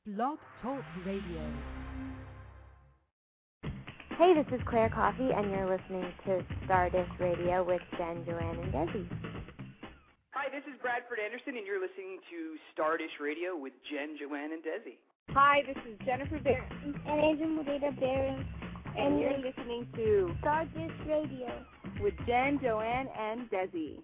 Blog Talk Radio. Hey, this is Claire Coffey, and you're listening to Stardust Radio with Jen, Joanne, and Desi. Hi, this is Bradford Anderson, and you're listening to Stardust Radio with Jen, Joanne, and Desi. Hi, this is Jennifer Barron. And Agent Mudita Barron. And you're listening to Stardust Radio with Jen, Joanne, and Desi.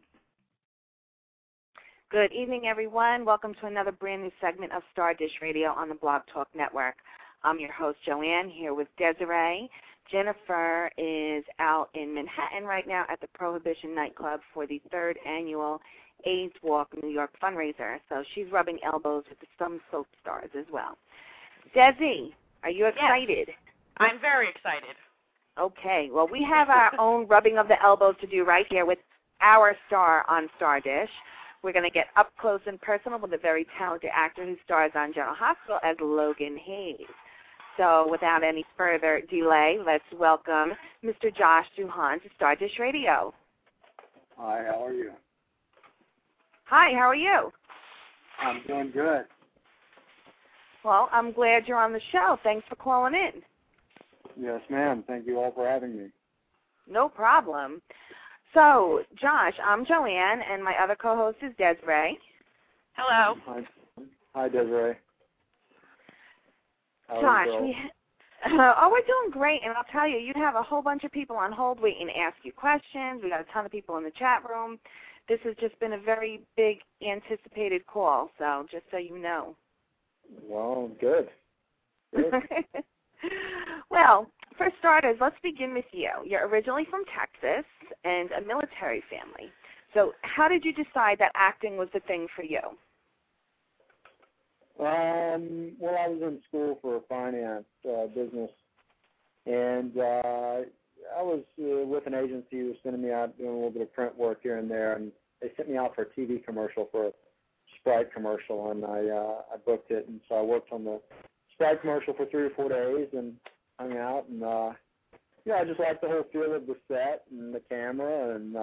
Good evening, everyone. Welcome to another brand new segment of Stardust Radio on the Blog Talk Network. I'm your host, Joanne, here with Desiree. Jennifer is out in Manhattan right now at the Prohibition nightclub for the 3rd annual AIDS Walk New York fundraiser. So she's rubbing elbows with some soap stars as well. Desi, are you excited? Yes, I'm very excited. Okay. Well, we have our own rubbing of the elbows to do right here with our star on Stardust. We're going to get up close and personal with a very talented actor who stars on General Hospital as Logan Hayes. So without any further delay, let's welcome Mr. Josh Duhan to Stardust Radio. Hi, how are you? Hi, how are you? I'm doing good. Well, I'm glad you're on the show. Thanks for calling in. Yes, ma'am. Thank you all for having me. No problem. So, Josh, I'm Joanne, and my other co-host is Desiree. Hello. Hi, Desiree. Josh, we're doing great, and I'll tell you, you have a whole bunch of people on hold waiting to ask you questions. We got a ton of people in the chat room. This has just been a very big anticipated call, so just so you know. Well, good. Well, for starters, let's begin with you. You're originally from Texas and a military family. So how did you decide that acting was the thing for you? Well, I was in school for finance, business, and I was with an agency who was sending me out doing a little bit of print work here and there, and they sent me out for a TV commercial, for a Sprite commercial, and I booked it, and so I worked on the Sprite commercial for 3 or 4 days and hung out, and I just liked the whole feel of the set and the camera, and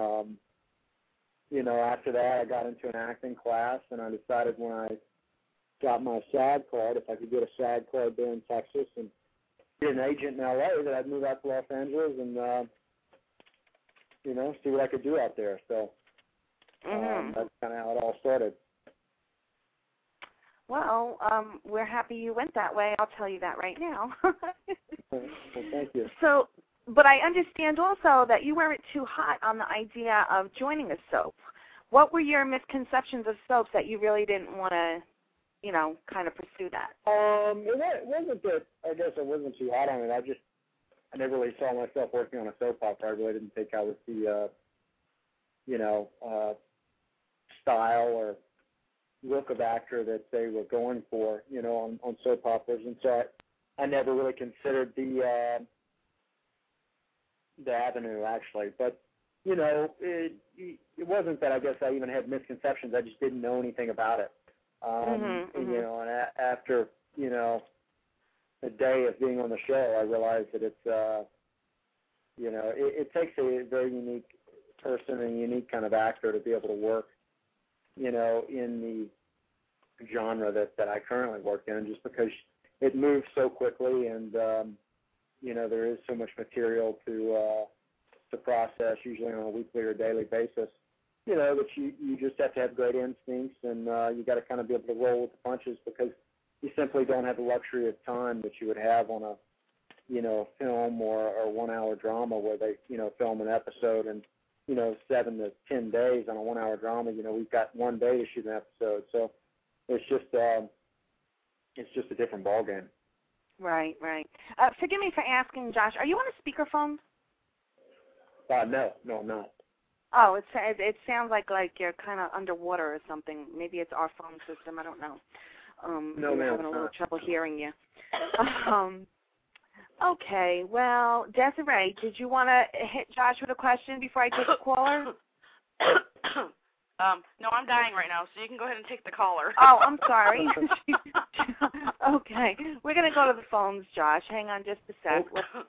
after that I got into an acting class, and I decided when I got my SAG card, if I could get a SAG card there in Texas and get an agent in LA, that I'd move out to Los Angeles and see what I could do out there. So that's kind of how it all started. Well, we're happy you went that way. I'll tell you that right now. Well, thank you. So, but I understand also that you weren't too hot on the idea of joining a soap. What were your misconceptions of soaps that you really didn't want to, kind of pursue that? It wasn't that, I guess I wasn't too hot on it. I never really saw myself working on a soap opera. I really didn't think I was the, style or look of actor that they were going for, on soap operas, and so I never really considered the avenue, actually. But it wasn't that I guess I even had misconceptions. I just didn't know anything about it. And after a day of being on the show, I realized that it's it takes a very unique person and a unique kind of actor to be able to work in the genre that I currently work in, just because it moves so quickly, and there is so much material to process, usually on a weekly or daily basis. That you just have to have great instincts, and you got to kind of be able to roll with the punches, because you simply don't have the luxury of time that you would have on a film or 1 hour drama where they film an episode and 7 to 10 days on a 1 hour drama. We've got 1 day to shoot an episode, so it's just a different ballgame. Right. Forgive me for asking, Josh, are you on a speakerphone? No, I'm not. Oh, it sounds like you're kind of underwater or something. Maybe it's our phone system. I don't know. No, we're having a little trouble hearing you. Okay. Well, Desiree, did you want to hit Josh with a question before I take a caller? No, I'm dying right now, so you can go ahead and take the caller. Oh, I'm sorry. Okay. We're going to go to the phones, Josh. Hang on just a sec.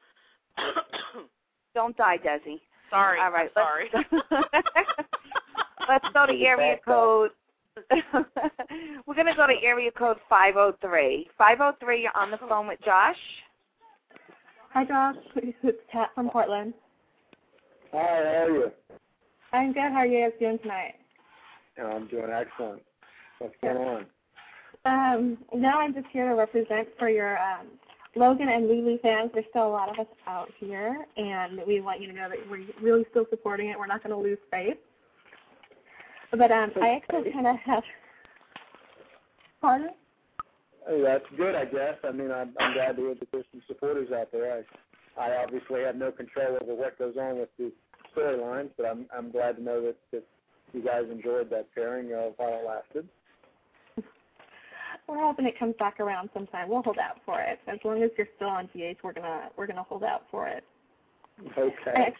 Don't die, Desi. Sorry. All right. Sorry. Let's go to area code We're going to go to area code 503. 503, you're on the phone with Josh. Hi, Josh. It's Kat from Portland. Hi, how are you? I'm good. How are you guys doing tonight? I'm doing excellent. What's going on? No, I'm just here to represent for your Logan and Lulu fans. There's still a lot of us out here, and we want you to know that we're really still supporting it. We're not going to lose faith. But I actually kind of have... Pardon? Oh, that's good, I guess. I mean, I'm glad to hear that there's some supporters out there. I obviously have no control over what goes on with the storylines, but I'm glad to know that you guys enjoyed that pairing while it lasted. We're hoping it comes back around sometime. We'll hold out for it. As long as you're still on GH, we're gonna hold out for it. Okay.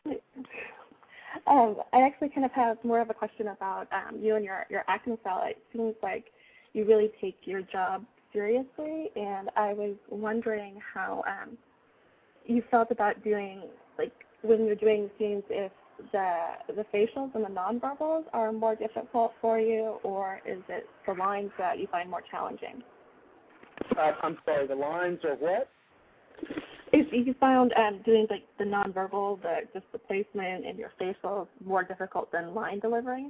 I actually kind of have more of a question about you and your acting style. It seems like you really take your job seriously, and I was wondering how you felt about doing, like, when you're doing scenes, if the facials and the nonverbals are more difficult for you, or is it the lines that you find more challenging? I'm sorry, the lines are what? If you found doing, like, the nonverbal, just the placement and your facials more difficult than line delivery?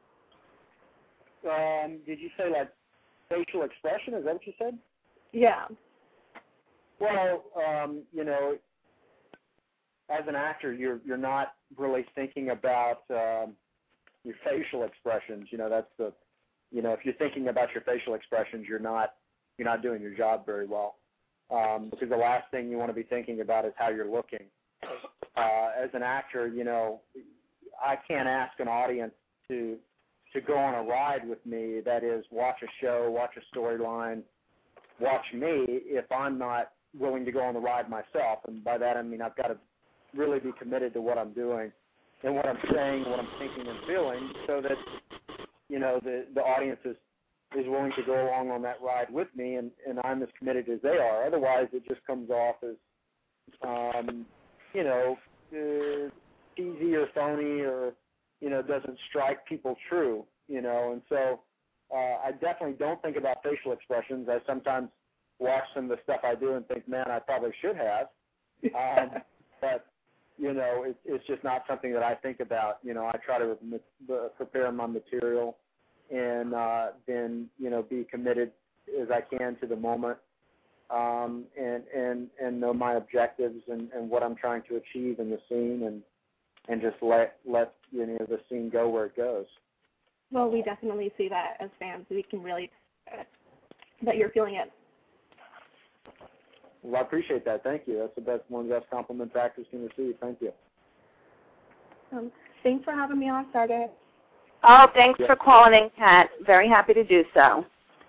Did you say, like, facial expression? Is that what you said? Yeah. Well, you know, as an actor, you're not really thinking about your facial expressions. You know, that's the, you know, if you're thinking about your facial expressions, you're not doing your job very well. Because the last thing you want to be thinking about is how you're looking. As an actor, you know, I can't ask an audience to go on a ride with me, that is, watch a show, watch a storyline, watch me, if I'm not willing to go on the ride myself. And by that I mean I've got to really be committed to what I'm doing and what I'm saying, what I'm thinking and feeling, so that, you know, the audience is willing to go along on that ride with me, and I'm as committed as they are. Otherwise, it just comes off as, you know, cheesy or phony, or, you know, doesn't strike people true, you know. And so I definitely don't think about facial expressions. I sometimes watch some of the stuff I do and think, man, I probably should have. But, you know, it's just not something that I think about. You know, I try to prepare my material and then, you know, be committed as I can to the moment, and know my objectives and what I'm trying to achieve in the scene, and just let you know, the scene go where it goes. Well, we definitely see that as fans. We can really that you're feeling it. Well, I appreciate that. Thank you. That's one of the best compliments actors can receive. Thank you. Thanks for having me on, Stardust. Oh, thanks for calling in, Kat. Very happy to do so.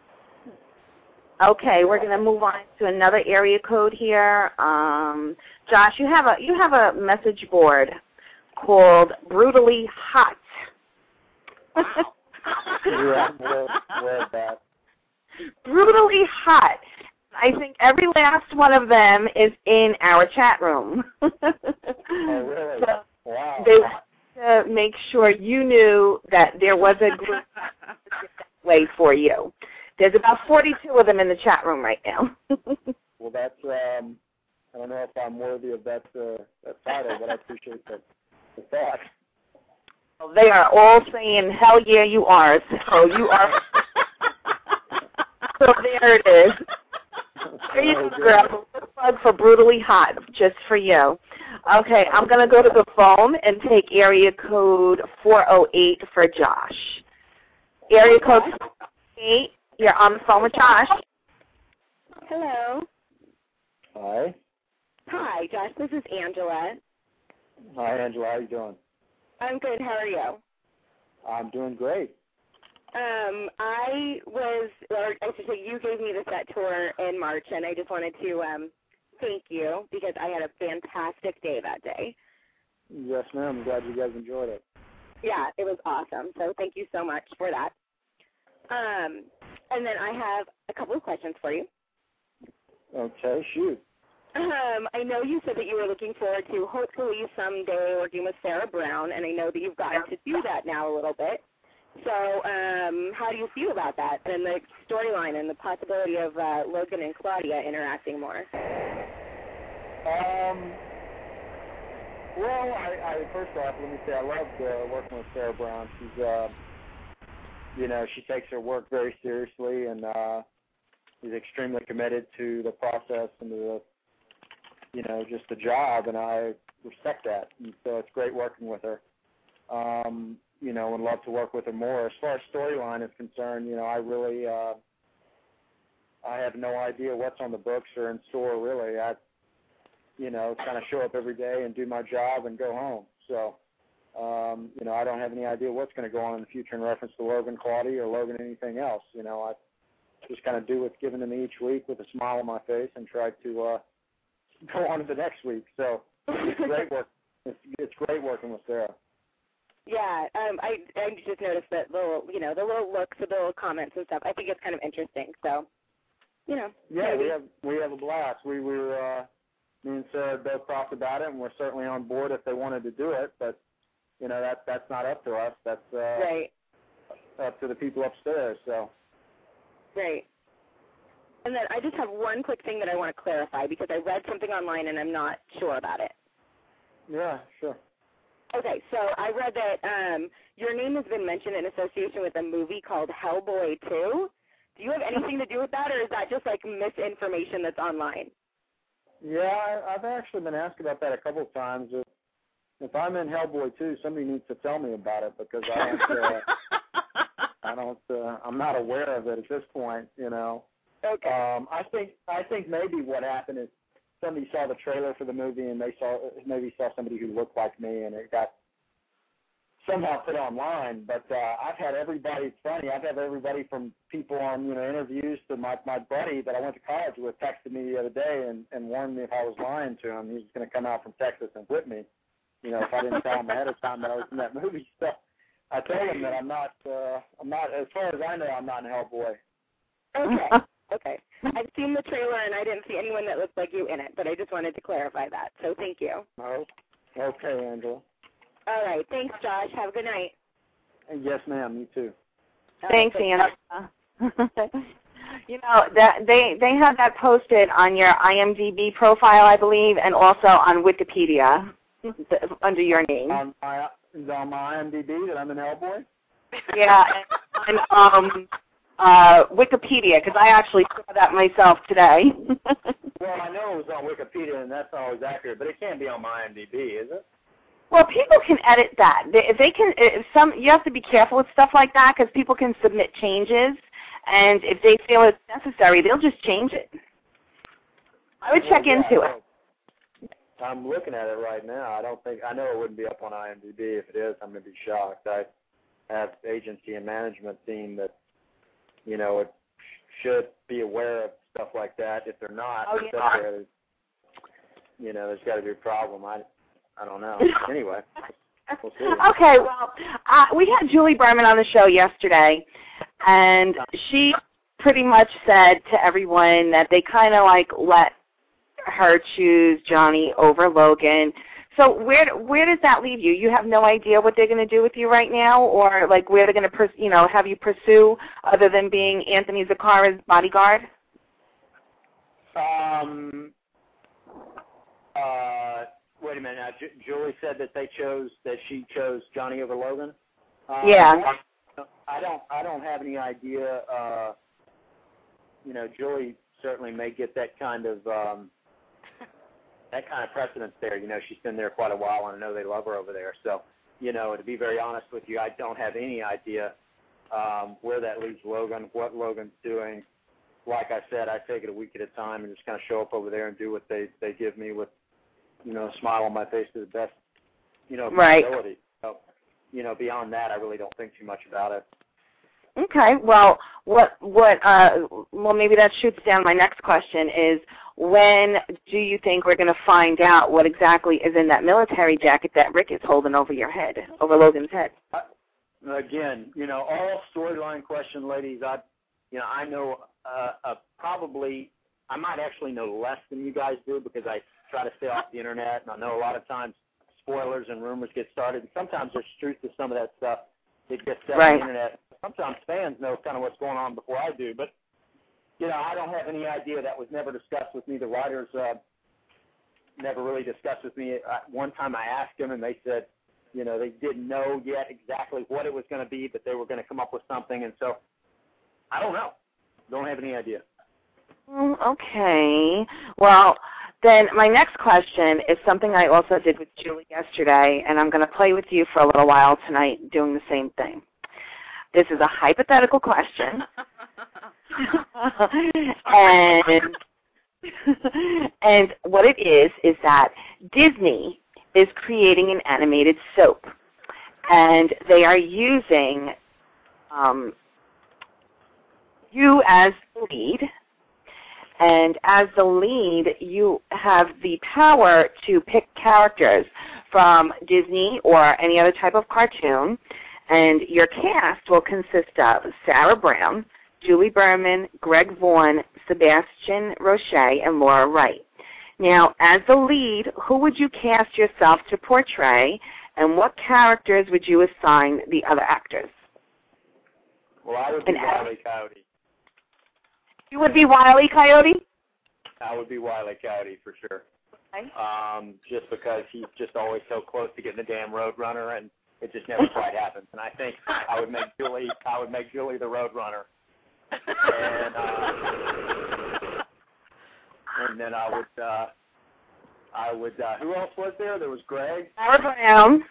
Okay, we're going to move on to another area code here. Josh, you have a message board called Brutally Hot. Yeah, where is that? Brutally Hot. I think every last one of them is in our chat room. Oh, really? So wow. They want to make sure you knew that there was a group way for you. There's about 42 of them in the chat room right now. Well, that's, I don't know if I'm worthy of that title, but I appreciate the thought. Well, they are all saying, hell yeah, you are. So you are. So there it is. There you go, girl. A plug for Brutally Hot, just for you. Okay, I'm going to go to the phone and take area code 408 for Josh. Area code 408, you're on the phone with Josh. Hello. Hi. Hi, Josh. This is Angela. Hi, Angela. How you doing? I'm good. How are you? I'm doing great. You gave me the set tour in March, and I just wanted to thank you because I had a fantastic day that day. Yes, ma'am. I'm glad you guys enjoyed it. Yeah, it was awesome. So thank you so much for that. And then I have a couple of questions for you. Okay, shoot. I know you said that you were looking forward to hopefully someday working with Sarah Brown, and I know that you've gotten to do that now a little bit. So how do you feel about that and the storyline and the possibility of Logan and Claudia interacting more? Well, I first off, let me say I loved working with Sarah Brown. She's, she takes her work very seriously and is extremely committed to the process and to the, just the job, and I respect that. And so it's great working with her. Would love to work with her more. As far as storyline is concerned, I really, I have no idea what's on the books or in store, really. I kind of show up every day and do my job and go home. So, I don't have any idea what's going to go on in the future in reference to Logan, Claudia, or Logan, anything else. I just kind of do what's given to me each week with a smile on my face and try to go on to the next week. So it's great work. It's great working with Sarah. Yeah, I just noticed that the little looks, the little comments and stuff. I think it's kind of interesting. So, Yeah, maybe. we have a blast. We were me and Sarah both talked about it, and we're certainly on board if they wanted to do it. But that's not up to us. That's right. Up to the people upstairs. So. Right. And then I just have one quick thing that I want to clarify because I read something online and I'm not sure about it. Yeah, sure. Okay, so I read that your name has been mentioned in association with a movie called Hellboy 2. Do you have anything to do with that, or is that just like misinformation that's online? Yeah, I've actually been asked about that a couple of times. If I'm in Hellboy 2, somebody needs to tell me about it because I'm not aware of it at this point. Okay. I think maybe what happened is somebody saw the trailer for the movie and they saw somebody who looked like me, and it got somehow put online. But I've had everybody. It's funny. I've had everybody from people on interviews to my buddy that I went to college with texted me the other day and warned me if I was lying to him, he was going to come out from Texas and whip me. If I didn't tell him ahead of time that I was in that movie. So I told him that I'm not. As far as I know, I'm not in Hellboy. Okay. Okay. I've seen the trailer, and I didn't see anyone that looked like you in it, but I just wanted to clarify that. So thank you. Oh, okay, Angela. All right. Thanks, Josh. Have a good night. Yes, ma'am. You too. Thanks, Angela. That they have that posted on your IMDb profile, I believe, and also on Wikipedia under your name. On my IMDb that I'm in Hellboy? Yeah, and Wikipedia, because I actually saw that myself today. Well, I know it was on Wikipedia, and that's always accurate, but it can't be on my IMDb, is it? Well, people can edit that. You have to be careful with stuff like that because people can submit changes, and if they feel it's necessary, they'll just change it. I would check into it. I'm looking at it right now. I know it wouldn't be up on IMDb. If it is, I'm going to be shocked. I have agency and management team that, it should be aware of stuff like that. If they're not, there's got to be a problem. I don't know. Anyway, we'll see. Okay, well, we had Julie Berman on the show yesterday, and she pretty much said to everyone that they kind of let her choose Johnny over Logan. So where does that leave you? You have no idea what they're going to do with you right now, or where they're going to have you pursue other than being Anthony Zacchara's bodyguard? Wait a minute. Now, Julie said that she chose Johnny over Logan. Yeah. I don't have any idea. Julie certainly may get that kind of precedence there. She's been there quite a while, and I know they love her over there. So, to be very honest with you, I don't have any idea where that leaves Logan, what Logan's doing. Like I said, I take it a week at a time and just kind of show up over there and do what they give me with, a smile on my face to the best, of my ability. So, beyond that, I really don't think too much about it. Okay. Well, maybe that shoots down my next question is, when do you think we're going to find out what exactly is in that military jacket that Rick is holding over your head, over Logan's head? Again, all storyline question, ladies. I know probably, I might actually know less than you guys do because I try to stay off the internet, and I know a lot of times spoilers and rumors get started, and sometimes there's truth to some of that stuff. it gets set right. on the internet. Sometimes fans know kind of what's going on before I do, but I don't have any idea. That was never discussed with me. The writers never really discussed with me. One time I asked them, and they said, they didn't know yet exactly what it was going to be, but they were going to come up with something. And so I don't know. Don't have any idea. Okay. Well, then my next question is something I also did with Julie yesterday, and I'm going to play with you for a little while tonight doing the same thing. This is a hypothetical question. And what it is that Disney is creating an animated soap, and they are using you as the lead, and as the lead, you have the power to pick characters from Disney or any other type of cartoon, and your cast will consist of Sarah Brown, Julie Berman, Greg Vaughn, Sebastian Roche, and Laura Wright. Now, as the lead, who would you cast yourself to portray, and what characters would you assign the other actors? Well, I would be Wile E. Coyote. You would be Wile E. Coyote? I would be Wile E. Coyote for sure. Okay. Just because he's just always so close to getting the damn Roadrunner, and it just never quite happens. And I think I would make Julie the Roadrunner. And then I would who else was there? There was Greg. Sarah Brown.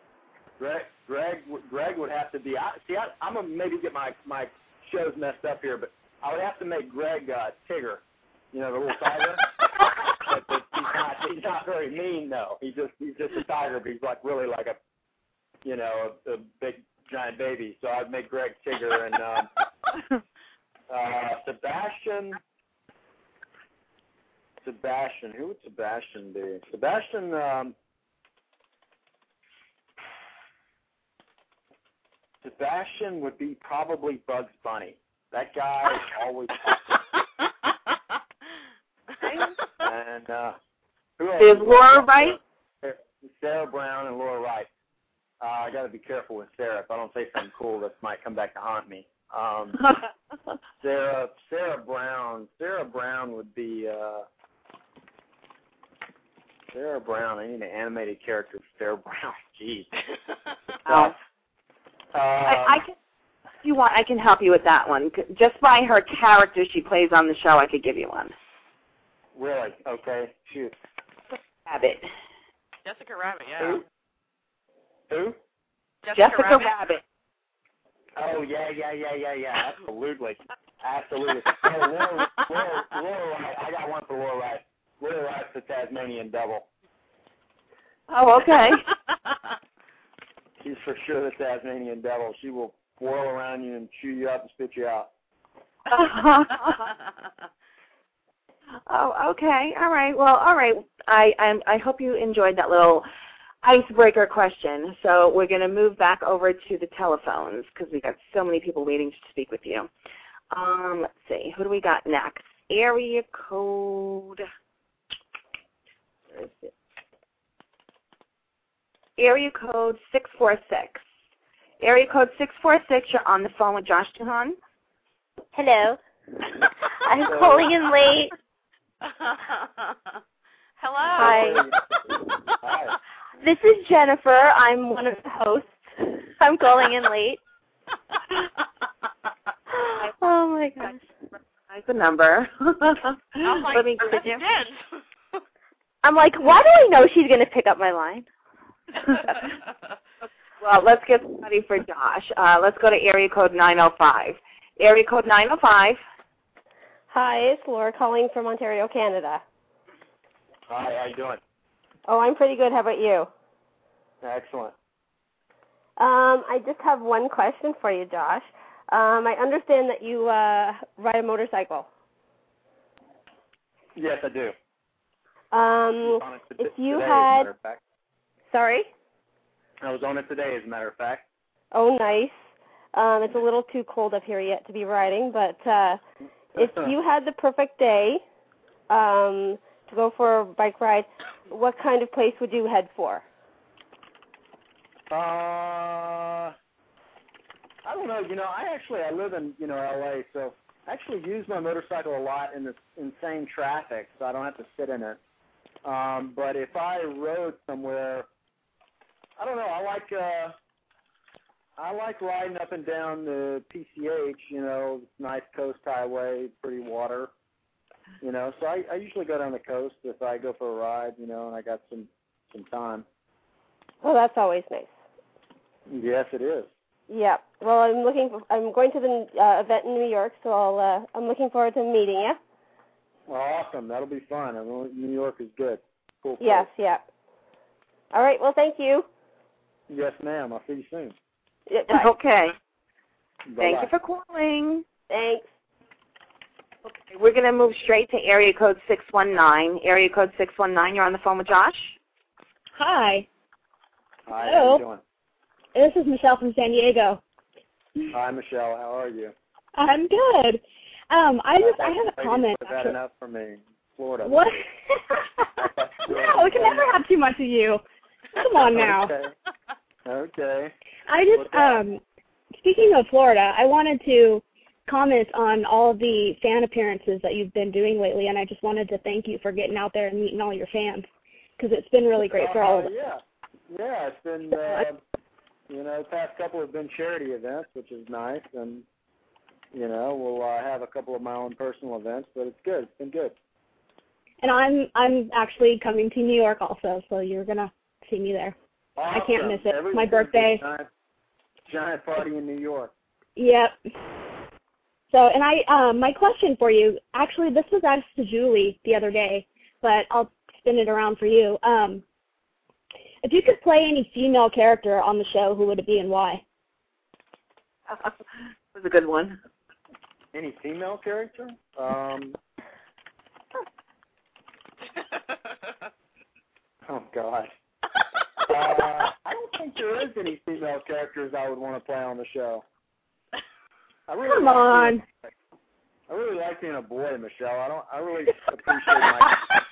Greg would have to be. I'm gonna maybe get my shows messed up here, but I would have to make Greg Tigger. The little tiger. But he's not very mean though. He's just a tiger, but he's really like a big giant baby. So I'd make Greg Tigger and Sebastian. Who would Sebastian be? Sebastian would be probably Bugs Bunny. That guy is always and who else? Is Laura Wright? Sarah Brown and Laura Wright. I got to be careful with Sarah. If I don't say something cool, that might come back to haunt me. Sarah Brown would be Sarah Brown. I need an animated character for Sarah Brown. Jeez. If you want, I can help you with that one. Just by her character she plays on the show, I could give you one. Really? Okay. Shoot. Rabbit. Jessica Rabbit, yeah. Who? Jessica Rabbit. Oh, yeah. Absolutely. Oh, Laura Wright. I got one for Laura Wright. Laura Wright's the Tasmanian devil. Oh, okay. She's for sure the Tasmanian devil. She will whirl around you and chew you up and spit you out. Oh, okay. All right. Well, all right. I hope you enjoyed that little icebreaker question. So we're going to move back over to the telephones because we've got so many people waiting to speak with you. Let's see. Who do we got next? Area code. Where is it? Area code 646. Area code 646, you're on the phone with Josh Duhan. Hello. I'm calling in late. Hello. Hi. Hi. This is Jennifer. I'm one of the hosts. I'm calling in late. Oh my gosh. That's the number. I'm like, Let me that's you. dead. I'm like, why do I know she's going to pick up my line? Well, let's get ready for Josh. Let's go to area code 905. Area code 905. Hi, it's Laura calling from Ontario, Canada. Hi, how you doing? Oh, I'm pretty good. How about you? Excellent. I just have one question for you, Josh. I understand that you ride a motorcycle. Yes, I do. If you today, had... as a matter of fact. Sorry? I was on it today, as a matter of fact. Oh, nice. It's a little too cold up here yet to be riding, but if you had the perfect day to go for a bike ride, what kind of place would you head for? I don't know. I live in L.A., so I actually use my motorcycle a lot in this insane traffic, so I don't have to sit in it. But if I rode somewhere, I don't know. I like riding up and down the PCH. Nice coast highway, pretty water. So I usually go down the coast if I go for a ride. And I got some time. Well, that's always nice. Yes, it is. Yeah. Well, I'm going to the event in New York, so I'm looking forward to meeting you. Awesome. That'll be fun. New York is good. Cool place. Yes. Yeah. All right. Well, thank you. Yes, ma'am. I'll see you soon. Yeah, okay. Bye-bye. Thank you for calling. Thanks. Okay, we're going to move straight to area code 619. Area code 619, you're on the phone with Josh? Hi. Hi, Hello. how are you doing? This is Michelle from San Diego. Hi, Michelle. How are you? I'm good. I have a comment. Is that enough for me? Florida. What? No, we can never have too much of you. Come on now. Okay. I just, speaking of Florida, I wanted to comment on all of the fan appearances that you've been doing lately, and I just wanted to thank you for getting out there and meeting all your fans, because it's been really great for all of us. Yeah, it's been, the past couple have been charity events, which is nice, and, we'll have a couple of my own personal events, but it's good. It's been good. And I'm actually coming to New York also, so you're going to see me there. Awesome. I can't miss it. It's my birthday. Giant party in New York. Yep. So, and my question for you, actually, this was asked to Julie the other day, but I'll spin it around for you. If you could play any female character on the show, who would it be and why? That was a good one. Any female character? Oh, God. I don't think there is any female characters I would want to play on the show. Come on. I really like being a boy, Michelle. I really appreciate my.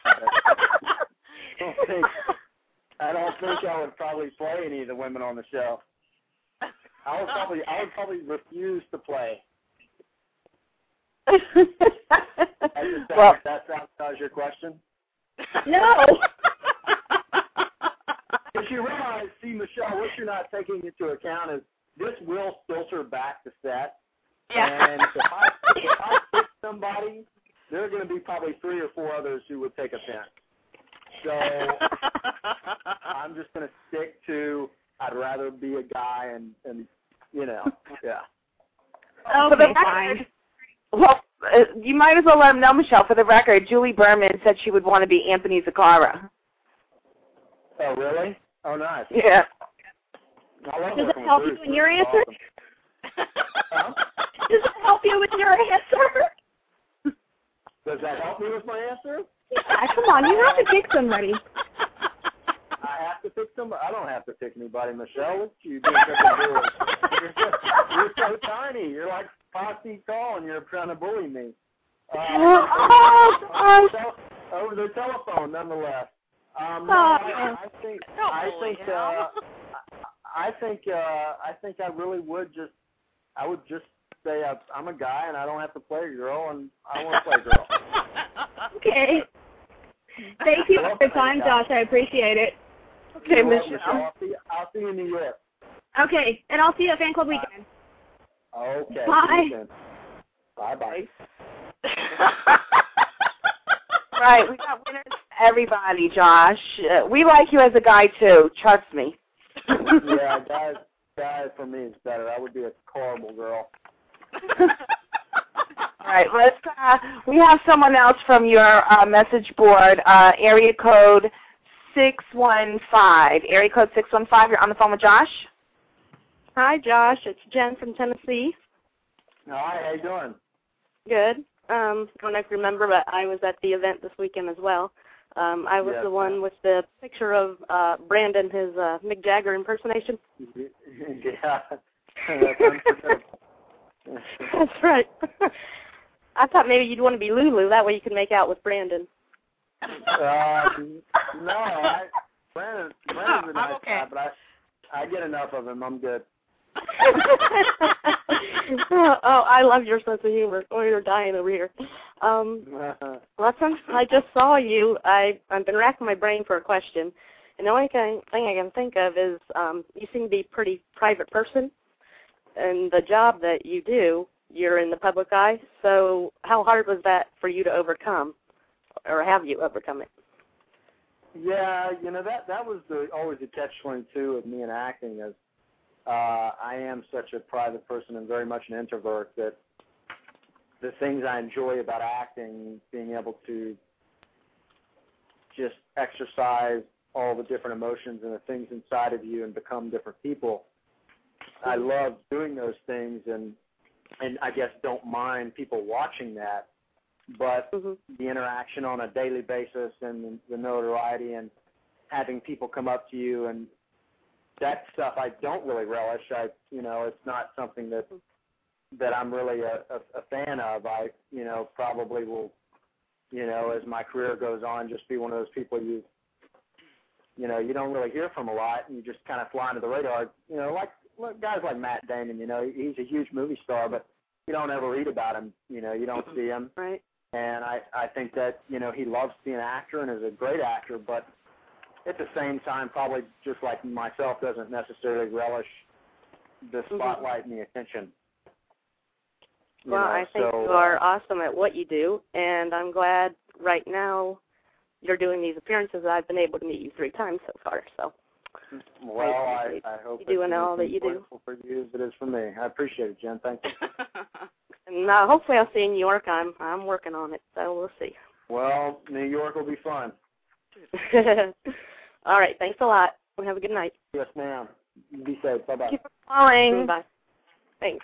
I don't think I would probably play any of the women on the show. I would probably refuse to play. That satisfies your question? No. Because you realize, Michelle, what you're not taking into account is this will filter back to set. Yeah. And if I pick somebody, there are going to be probably 3 or 4 others who would take offense. So I'm just going to stick to I'd rather be a guy and yeah. Okay, fine. Well, you might as well let them know, Michelle. For the record, Julie Berman said she would want to be Anthony Zaccara. Oh, really? Oh, nice. Yeah. Does it help you in your answer? Huh? Does it help you with your answer? Does that help me with my answer? Yeah, come on, you have to pick somebody. I have to pick somebody? I don't have to pick anybody, Michelle. Look at you doing You're so tiny. You're like 5 feet tall, and you're trying to bully me. Over the telephone, nonetheless. I think I really would I would just say I'm a guy and I don't have to play a girl and I want to play a girl. Okay. Thank you for your time, Josh. I appreciate it. Okay, Michelle. I'll see you in New York. Okay, and I'll see you at Fan Club Weekend. Okay. Bye. Bye-bye. Right, we got winners for everybody, Josh. We like you as a guy, too. Trust me. Yeah, guy for me is better. I would be a horrible girl. All right, we have someone else from your message board, area code 615. Area code 615, you're on the phone with Josh? Hi, Josh. It's Jen from Tennessee. Hi, how you doing? Good. I don't know if you remember, but I was at the event this weekend as well. I was the one with the picture of Brandon, his Mick Jagger impersonation. Yeah. That's right. I thought maybe you'd want to be Lulu. That way you could make out with Brandon. No, Brandon's a nice guy, but I get enough of him. I'm good. Oh, I love your sense of humor. Oh, you're dying over here. Last time I just saw you, I've been racking my brain for a question, and the only thing I can think of is you seem to be a pretty private person, and the job that you do, you're in the public eye. So how hard was that for you to overcome, or have you overcome it? Yeah, that was always a catch-22 of me in acting, is I am such a private person and very much an introvert that the things I enjoy about acting, being able to just exercise all the different emotions and the things inside of you and become different people, I love doing those things and I guess don't mind people watching that. But the interaction on a daily basis and the notoriety and having people come up to you and that stuff I don't really relish. It's not something that I'm really a fan of. I probably will, as my career goes on, just be one of those people you don't really hear from a lot and you just kind of fly under the radar. Like guys like Matt Damon, he's a huge movie star, but you don't ever read about him. You don't see him. Right. And I think that, he loves to be an actor and is a great actor, but at the same time, probably just like myself, doesn't necessarily relish the spotlight and the attention. I think you are awesome at what you do, and I'm glad right now you're doing these appearances. I've been able to meet you 3 times so far, so. Well, I hope you're doing all that you do. For you as it is for me. I appreciate it, Jen. Thank you. And hopefully I'll see you in New York. I'm working on it, so we'll see. Well, New York will be fun. All right. Thanks a lot. Have a good night. Yes, ma'am. Be safe. Bye-bye. Thank you for calling. Bye. Thanks.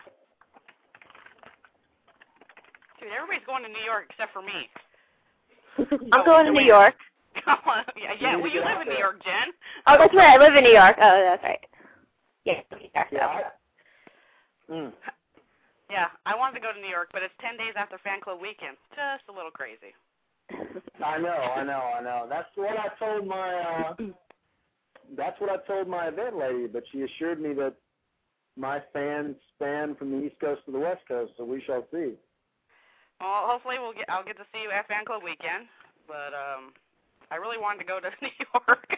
Dude, everybody's going to New York except for me. I'm going to New York. Yeah. Well, you live in New York, Jen. Oh, that's right. I live in New York. Oh, that's right. Yeah. Yeah, I wanted to go to New York, but it's 10 days after Fan Club weekend. Just a little crazy. I know. That's what I told my event lady, but she assured me that my fans span from the East Coast to the West Coast, so we shall see. Well, hopefully I'll get to see you at Fan Club weekend, but I really wanted to go to New York.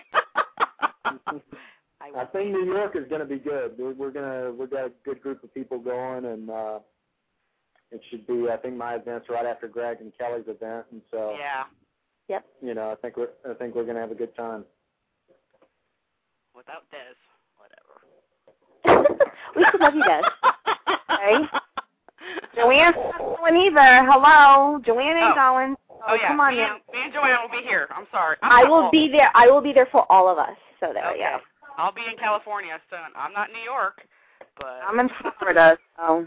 I think New York is going to be good. We've got a good group of people going, and it should be. I think my event's right after Greg and Kelly's event, and so Yep. I think we're going to have a good time. Without Des, whatever. We should love you, Des. Okay. Joanne's not going either. Hello, Joanne ain't going. Oh yeah. Come on me now. And Joanne will be here. I'm sorry. I will be there. I will be there for all of us. So there we go. I'll be in California soon. I'm not in New York, but I'm in Florida, so.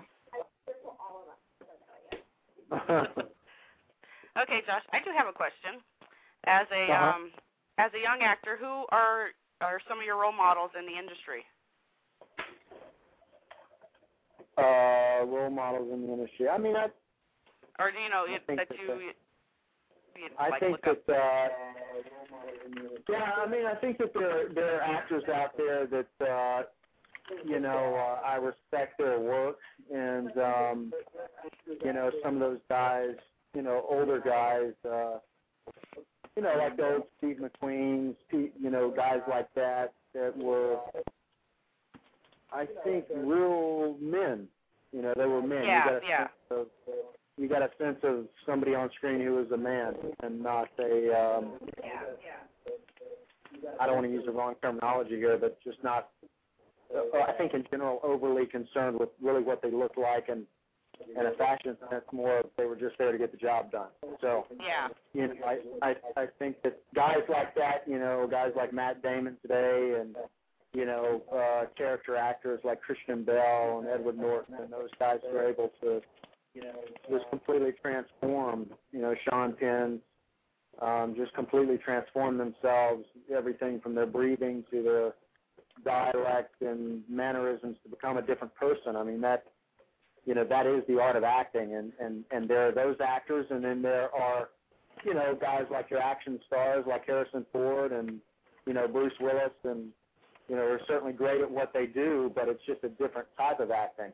Okay, Josh, I do have a question. As a young actor, who are some of your role models in the industry? Role models in the industry. I mean, I think that there are actors out there that I respect their work, and some of those guys, older guys, like the old Steve McQueen's, guys like that were, I think, real men. They were men. You got a sense of somebody on screen who is a man and not a. I don't want to use the wrong terminology here, but just not. I think in general, overly concerned with really what they look like, and a fashion sense more. They were just there to get the job done. So I think that guys like that, guys like Matt Damon today, and character actors like Christian Bale and Edward Norton, and those guys were able to, just completely transform. Sean Penn, just completely transform themselves. Everything from their breathing to their dialect and mannerisms to become a different person. I mean, that is the art of acting, and there are those actors, and then there are, guys like your action stars like Harrison Ford and, Bruce Willis and, they're certainly great at what they do, but it's just a different type of acting.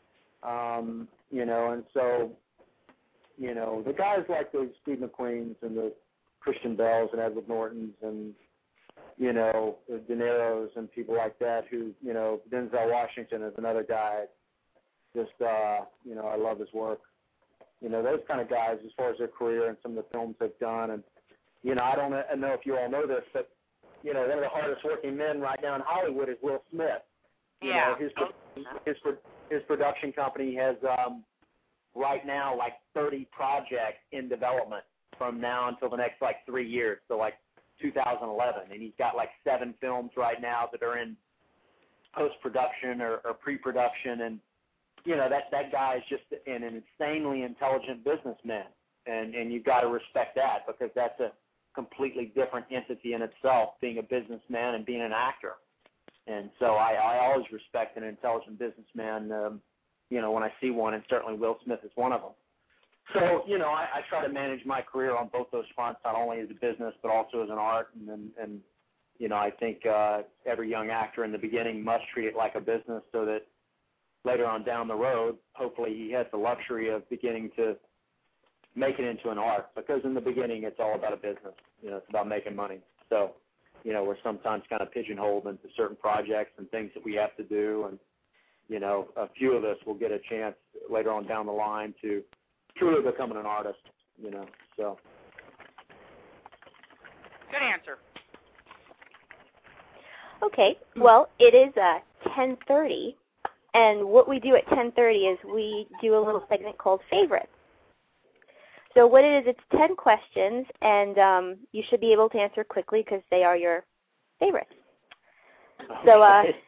And so, the guys like the Steve McQueens and the Christian Bells and Edward Nortons and, the De Niros and people like that who, Denzel Washington is another guy. Just, I love his work. Those kind of guys as far as their career and some of the films they've done. And, I don't know if you all know this, but, one of the hardest working men right now in Hollywood is Will Smith. His production company has right now like 30 projects in development from now until the next 3 years, so 2011. And he's got 7 films right now that are in post-production or pre-production. And, that guy is just an insanely intelligent businessman. And you've got to respect that because that's a completely different entity in itself, being a businessman and being an actor. And so I always respect an intelligent businessman, when I see one, and certainly Will Smith is one of them. So, I try to manage my career on both those fronts, not only as a business but also as an art. And I think every young actor in the beginning must treat it like a business so that later on down the road, hopefully he has the luxury of beginning to make it into an art, because in the beginning it's all about a business. It's about making money. So, we're sometimes kind of pigeonholed into certain projects and things that we have to do, and, a few of us will get a chance later on down the line to truly becoming an artist, so. Good answer. Okay, well, it is 10:30, and what we do at 10:30 is we do a little segment called Favorites. So what it is, it's 10 questions, and you should be able to answer quickly because they are your favorites. So,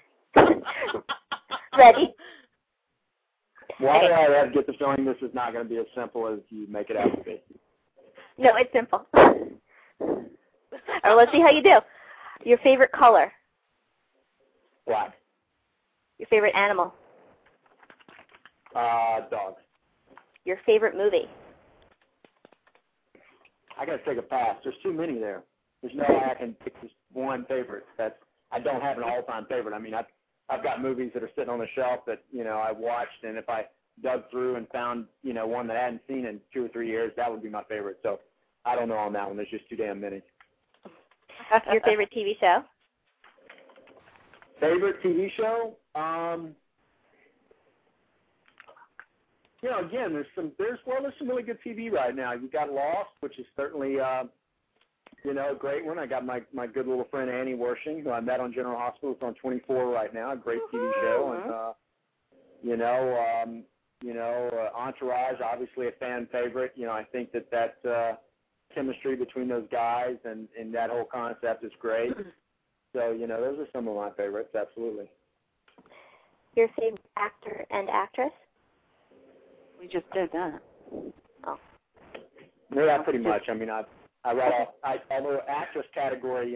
ready? Why do I get the feeling this is not going to be as simple as you make it out to be? No, it's simple. All right, let's see how you do. Your favorite color? Black. Your favorite animal? Dog. Your favorite movie? I got to take a pass. There's too many there. There's no way I can pick just one favorite. I don't have an all-time favorite. I mean, I've got movies that are sitting on the shelf that, I've watched, and if I dug through and found, one that I hadn't seen in 2 or 3 years, that would be my favorite. So I don't know on that one. There's just too damn many. Your favorite TV show? Favorite TV show? Again, there's some really good TV right now. You've got Lost, which is certainly, a great one. I got my good little friend Annie Wershing, who I met on General Hospital. It's on 24 right now. A great TV show. And, Entourage, obviously a fan favorite. I think that chemistry between those guys and that whole concept is great. So, those are some of my favorites, absolutely. Your favorite actor and actress? We just did that. Oh. Yeah, pretty much. I mean, I although actress category,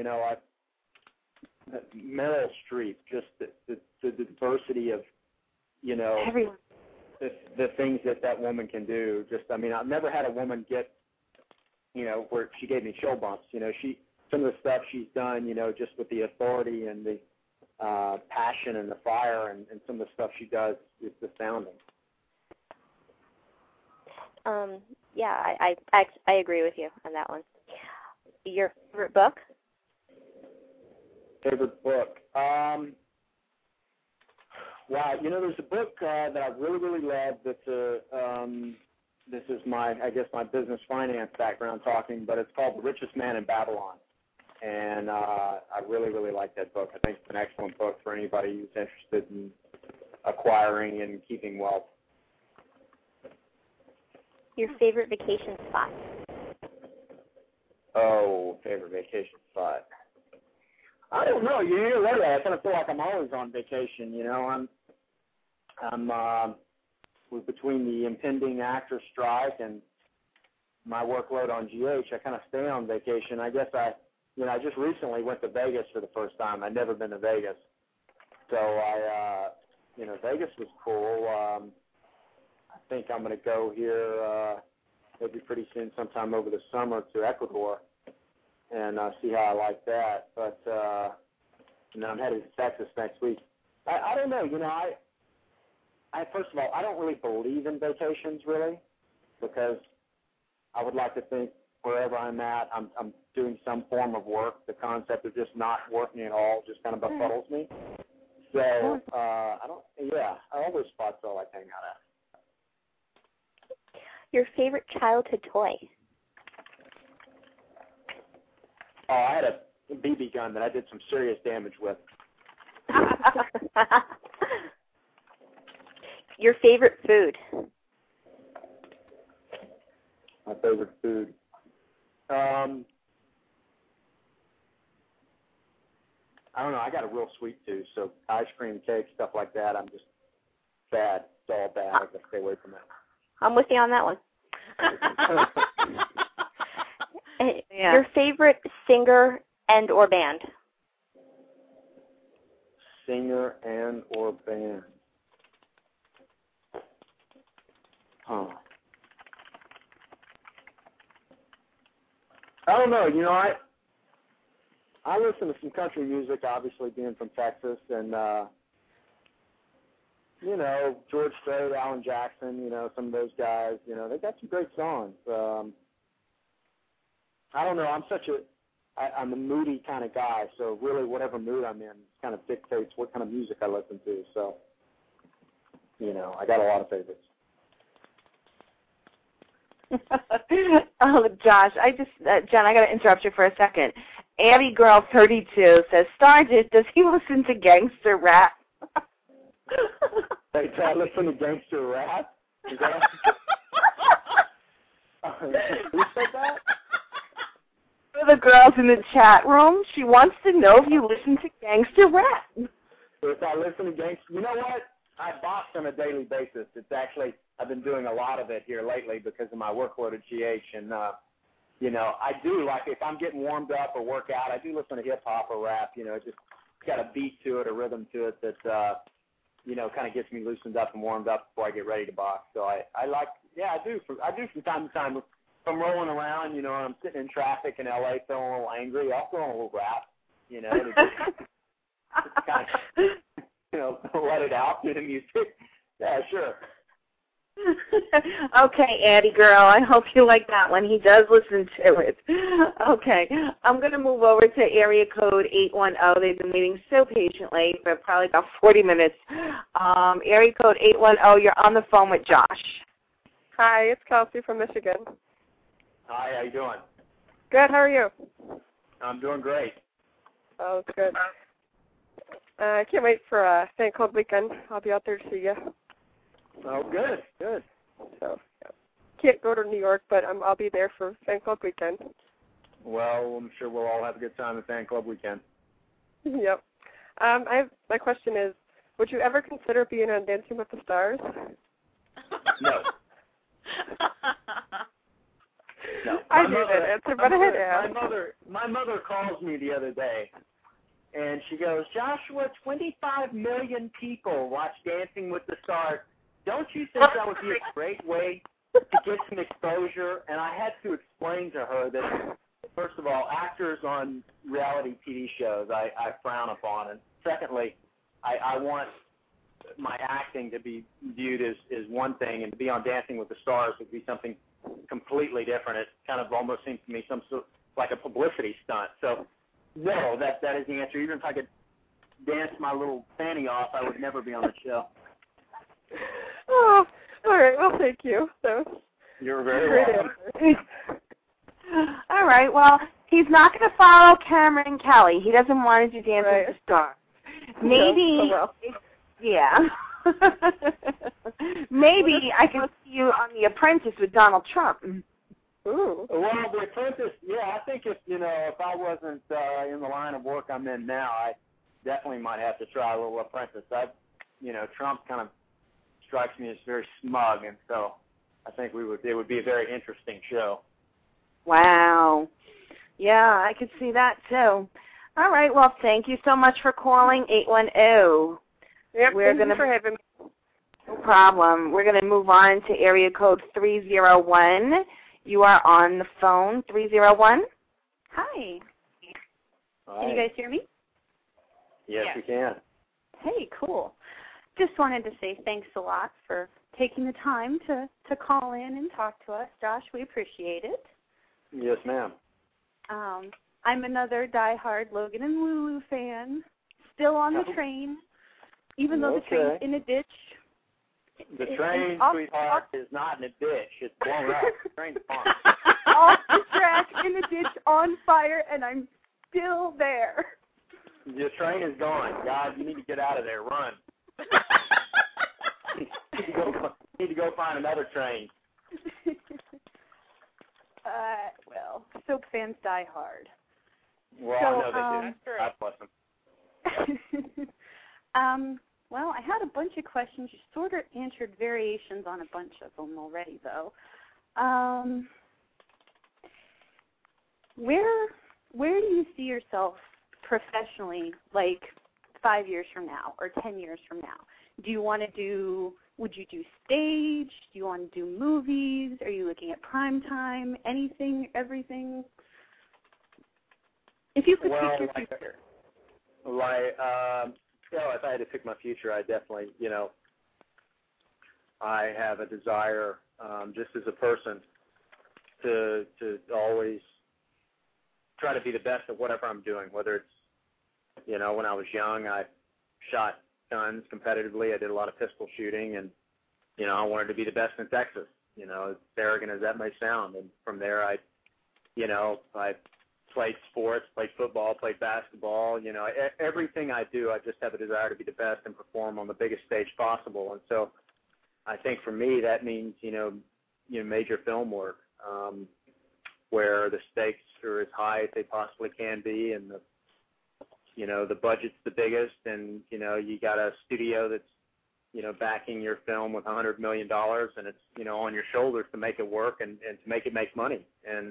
Meryl Streep, just the diversity of, everyone. The things that woman can do. Just, I mean, I've never had a woman get, where she gave me chill bumps. Some of the stuff she's done, just with the authority and the passion and the fire and some of the stuff she does is astounding. Yeah, I agree with you on that one. Your favorite book? Favorite book? Wow, there's a book that I really, really love that's this is my business finance background talking, but it's called The Richest Man in Babylon. And I really, really like that book. I think it's an excellent book for anybody who's interested in acquiring and keeping wealth. Your favorite vacation spot? Oh, favorite vacation spot. I don't know. You hear lately, I kind of feel like I'm always on vacation. We're between the impending actor strike and my workload on GH. I kind of stay on vacation. I guess I just recently went to Vegas for the first time. I'd never been to Vegas, so Vegas was cool. I think I'm going to go here maybe pretty soon, sometime over the summer, to Ecuador and see how I like that. But, and then I'm headed to Texas next week. I don't know. You know, I first of all, I don't really believe in vacations, really, because I would like to think wherever I'm at, I'm doing some form of work. The concept of just not working at all just kind of befuddles me. So I all those spots I like hang out at. Your favorite childhood toy? Oh, I had a BB gun that I did some serious damage with. Your favorite food? My favorite food. I don't know. I got a real sweet tooth, so ice cream, cake, stuff like that, I'm just bad. It's all bad. I gotta stay away from it. I'm with you on that one. Yeah. Your favorite singer and or band? Singer and or band. Huh. I don't know. You know, I listen to some country music, obviously being from Texas, and you know, George Strait, Alan Jackson, you know, some of those guys, you know, they got some great songs. I don't know. I'm a moody kind of guy, so really whatever mood I'm in kind of dictates what kind of music I listen to. So, you know, I got a lot of favorites. Oh, Josh, Jen, I got to interrupt you for a second. Abby Girl 32 says, Stardish, does he listen to gangster rap? Hey, do I listen to gangster rap? Is that who said that? For the girls in the chat room, she wants to know if you listen to gangster rap. If I listen to gangster, you know what? I box on a daily basis. It's actually, I've been doing a lot of it here lately because of my workload at GH, and you know, I do, like, if I'm getting warmed up or work out, I do listen to hip-hop or rap. You know, it's just got a beat to it, a rhythm to it that, you know, kind of gets me loosened up and warmed up before I get ready to box. So I like, yeah, I do from time to time. If I'm rolling around, you know, and I'm sitting in traffic in L.A. feeling a little angry, I'll throw on a little rap, you know, to just kind of, you know, let it out through the music. Yeah, sure. Okay, Addie girl, I hope you like that one. He does listen to it. Okay, I'm going to move over to area code 810. They've been waiting so patiently for probably about 40 minutes. Area code 810, you're on the phone with Josh. Hi, it's Kelsey from Michigan. Hi, how you doing? Good, how are you? I'm doing great. Oh, good. I can't wait for Fan Club weekend. I'll be out there to see you. Oh, good, good. So, yeah. Can't go to New York, but I'll be there for Fan Club weekend. Well, I'm sure we'll all have a good time at Fan Club weekend. Yep. My question is, would you ever consider being on Dancing with the Stars? No. No. I knew that answer, but I had to ask. My mother calls me the other day, and she goes, Joshua, 25 million people watch Dancing with the Stars. Don't you think that would be a great way to get some exposure? And I had to explain to her that, first of all, actors on reality TV shows I frown upon. And secondly, I want my acting to be viewed as one thing, and to be on Dancing with the Stars would be something completely different. It kind of almost seems to me some sort like a publicity stunt. So, no, that is the answer. Even if I could dance my little fanny off, I would never be on the show. Oh, all right. Well, thank you. So, you're very welcome. All right. Well, he's not going to follow Cameron Kelly. He doesn't want to do Dance with the Stars. Maybe, yeah. Maybe I can see you on The Apprentice with Donald Trump. Ooh. Well, The Apprentice, yeah, I think if I wasn't in the line of work I'm in now, I definitely might have to try a little Apprentice. Trump kind of strikes me as very smug, and so I think it would be a very interesting show. Wow. Yeah, I could see that too. All right, well, thank you so much for calling 810. Yep, thank you for having me. No problem. We're going to move on to area code 301. You are on the phone, 301. Hi. Hi. Can you guys hear me? Yes, we can. Hey, cool. Just wanted to say thanks a lot for taking the time to call in and talk to us. Josh, we appreciate it. Yes, ma'am. I'm another diehard Logan and Lulu fan, still on the train, even though the train's in a ditch. The train, sweetheart, is not in a ditch. It's blown up. The train's fine. Off the track, in a ditch, on fire, and I'm still there. The train is gone. God, you need to get out of there. Run. You need to go find another train. Well, soap fans die hard. Well, so, I know they do. God bless them. Well, I had a bunch of questions. You sort of answered variations on a bunch of them already, though. Where do you see yourself professionally, like 5 years from now or 10 years from now? Would you do stage? Do you want to do movies? Are you looking at prime time? Anything, everything? If you could pick your future. If I had to pick my future, I definitely, I have a desire, just as a person, to always try to be the best at whatever I'm doing. Whether it's, when I was young, I shot guns competitively. I did a lot of pistol shooting, and I wanted to be the best in Texas. As arrogant as that may sound. And from there, I played sports, played football, played basketball. Everything I do, I just have a desire to be the best and perform on the biggest stage possible. And so, I think for me that means major film work, where the stakes are as high as they possibly can be, and the budget's the biggest, and you got a studio that's backing your film with $100 million, and it's on your shoulders to make it work and to make it make money. And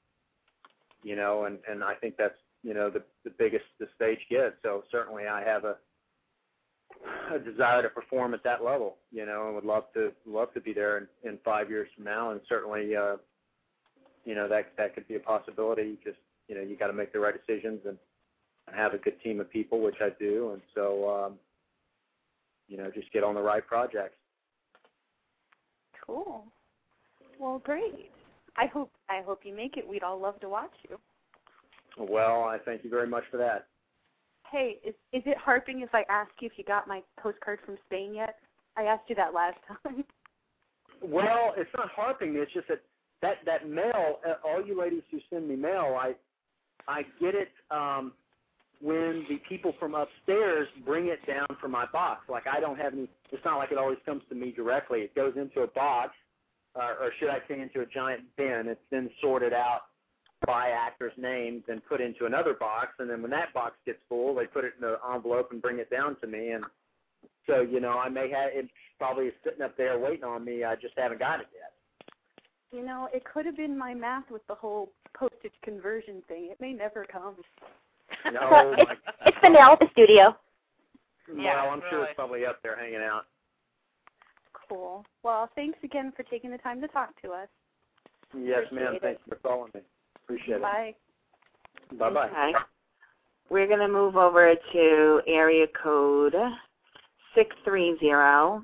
and I think that's the biggest the stage gets. So certainly I have a desire to perform at that level, and would love to be there in 5 years from now. And certainly that could be a possibility. Just you got to make the right decisions and have a good team of people, which I do. And so just get on the right projects. Cool. Well, great. I hope you make it. We'd all love to watch you. Well, I thank you very much for that. Hey, is it harping if I ask you if you got my postcard from Spain yet? I asked you that last time. Well, it's not harping. It's just that mail, all you ladies who send me mail, I get it when the people from upstairs bring it down from my box. Like I don't have any, it's not like it always comes to me directly. It goes into a box, or should I say into a giant bin. It's then sorted out by actors' names and put into another box, and then when that box gets full, they put it in an envelope and bring it down to me. And so, I may have it probably sitting up there waiting on me. I just haven't got it yet. It could have been my math with the whole postage conversion thing. It may never come. No, it's the mail at the studio. Well, I'm sure it's probably up there hanging out. Cool. Well, thanks again for taking the time to talk to us. Yes, ma'am. Thanks for calling me. Appreciate Bye. it. Bye-bye. Okay. We're going to move over to area code 630.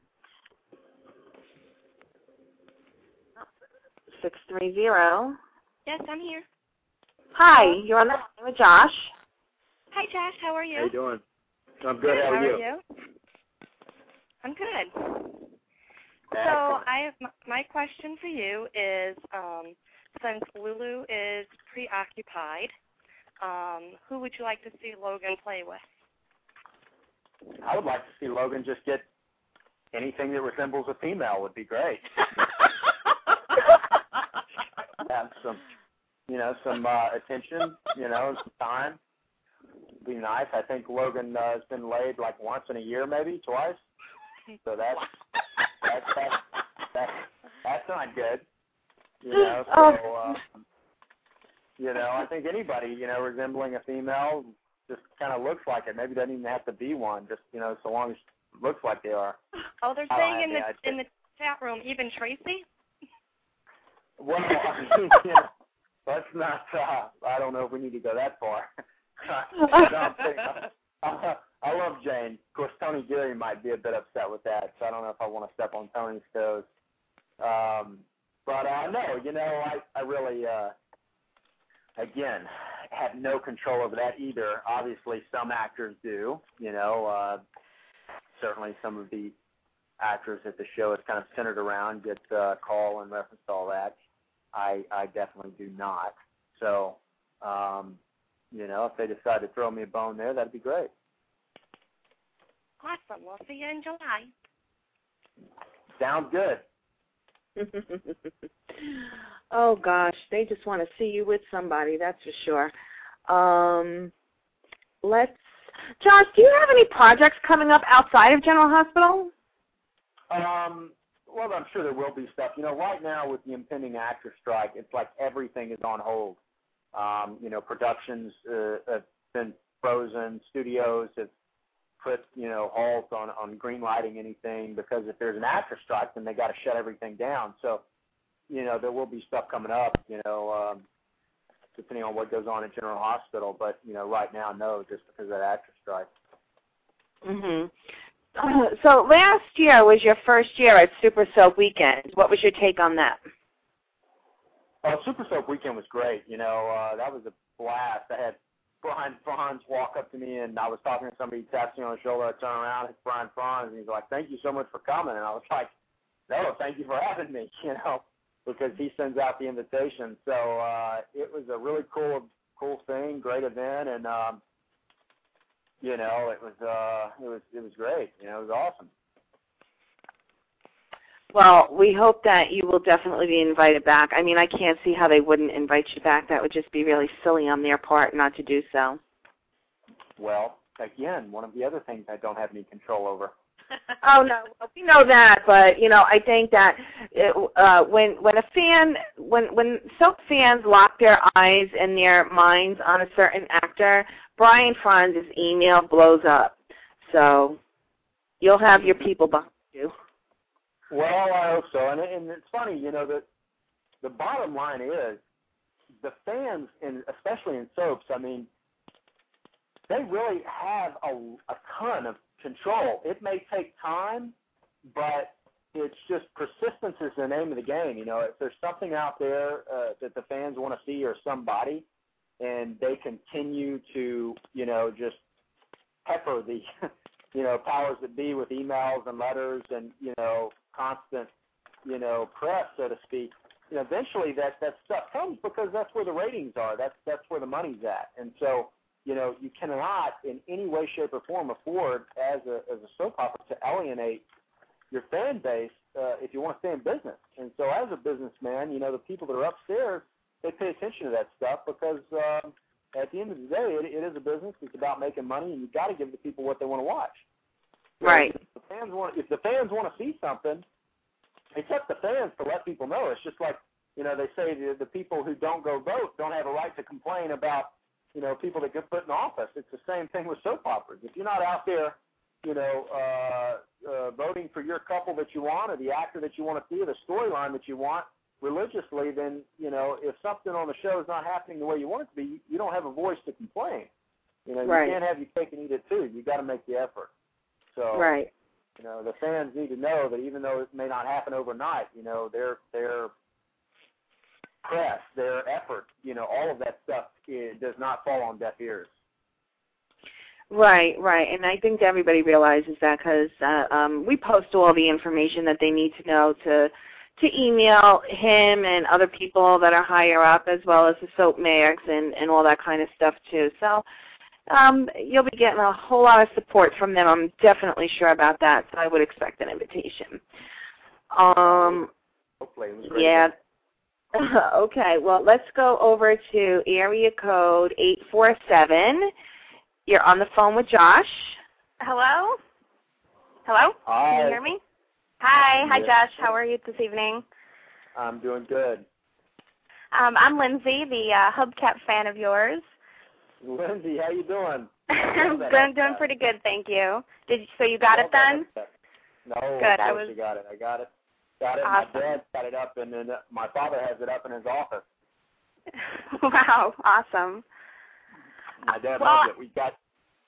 630. Yes, I'm here. Hi, you're on the line with Josh. Hi, Josh. How are you? How you doing? I'm good. How are you? I'm good. So my question for you is, since Lulu is preoccupied, who would you like to see Logan play with? I would like to see Logan just get anything that resembles a female would be great. Have some, some attention, some time. Be nice. I think Logan has been laid like once in a year, maybe twice. So that's not good. I think anybody, resembling a female just kind of looks like it. Maybe doesn't even have to be one. Just so long as it looks like they are. Oh, they're saying in the chat room, even Tracy. Well, let's I love Jane. Of course, Tony Geary might be a bit upset with that, so I don't know if I want to step on Tony's toes. But no, you know, I really, again, have no control over that either. Obviously, some actors do. You know, certainly some of the actors that the show is kind of centered around get call in reference to all that. I definitely do not. So, you know, if they decide to throw me a bone there, that'd be great. Awesome. We'll see you in July. Sounds good. Oh, gosh. They just want to see you with somebody, that's for sure. Josh, do you have any projects coming up outside of General Hospital? Well, I'm sure there will be stuff. You know, right now with the impending actor strike, it's like everything is on hold. You know, productions have been frozen. Studios have put, you know, halt on green lighting anything because if there's an actor strike, then they got to shut everything down. So, you know, there will be stuff coming up, you know, depending on what goes on in General Hospital. But, you know, right now, no, just because of that actor strike. Mm-hmm. So last year was your first year at Super Soap Weekend. What was your take on that? Super Soap Weekend was great. You know, that was a blast. I had Brian Franz walk up to me, and I was talking to somebody, taps me on the shoulder. I turn around, it's Brian Franz, and he's like, "Thank you so much for coming." And I was like, "No, thank you for having me," you know, because he sends out the invitation. So it was a really cool thing, great event, and you know, it was great. You know, it was awesome. Well, we hope that you will definitely be invited back. I mean, I can't see how they wouldn't invite you back. That would just be really silly on their part not to do so. Well, again, one of the other things I don't have any control over. Oh no, we know that, but you know, I think that when soap fans lock their eyes and their minds on a certain actor, Brian Franz's email blows up. So you'll have your people behind you. Well, I hope so, and it's funny, you know, that the bottom line is the fans, and especially in soaps, I mean, they really have a ton of control. It may take time, but it's just persistence is the name of the game. You know, if there's something out there that the fans want to see or somebody, and they continue to, you know, just pepper the, you know, powers that be with emails and letters and, you know, constant, you know, press, so to speak, you know, eventually that stuff comes because that's where the ratings are. That's where the money's at. And so, you know, you cannot in any way, shape, or form afford as a soap opera to alienate your fan base if you want to stay in business. And so as a businessman, you know, the people that are upstairs, they pay attention to that stuff because at the end of the day, it is a business. It's about making money, and you've got to give the people what they want to watch. Right. If the fans want to see something, it's up to fans to let people know. It's just like, you know, they say the people who don't go vote don't have a right to complain about, you know, people that get put in office. It's the same thing with soap operas. If you're not out there, you know, voting for your couple that you want or the actor that you want to see or the storyline that you want religiously, then, you know, if something on the show is not happening the way you want it to be, you don't have a voice to complain. You know, right. You can't have your cake and eat it too. You got to make the effort. So, right. You know, the fans need to know that even though it may not happen overnight, you know, their press, their effort, you know, all of that stuff does not fall on deaf ears. Right, right, and I think everybody realizes that because we post all the information that they need to know to email him and other people that are higher up, as well as the soap mayors and all that kind of stuff too. So you'll be getting a whole lot of support from them. I'm definitely sure about that. So I would expect an invitation. Hopefully, it was great. Yeah. Okay. Well, let's go over to area code 847. You're on the phone with Josh. Hello? Hello? Hi. Can you hear me? Hi. Hi, Yes. Josh. How are you this evening? I'm doing good. I'm Lindsay, the Hubcap fan of yours. Lindsay, how you doing? I'm doing pretty good, thank you. So you got it then? No, good. I got it. I got it. Awesome. My dad got it up, and then my father has it up in his office. Wow, awesome. My dad loves it.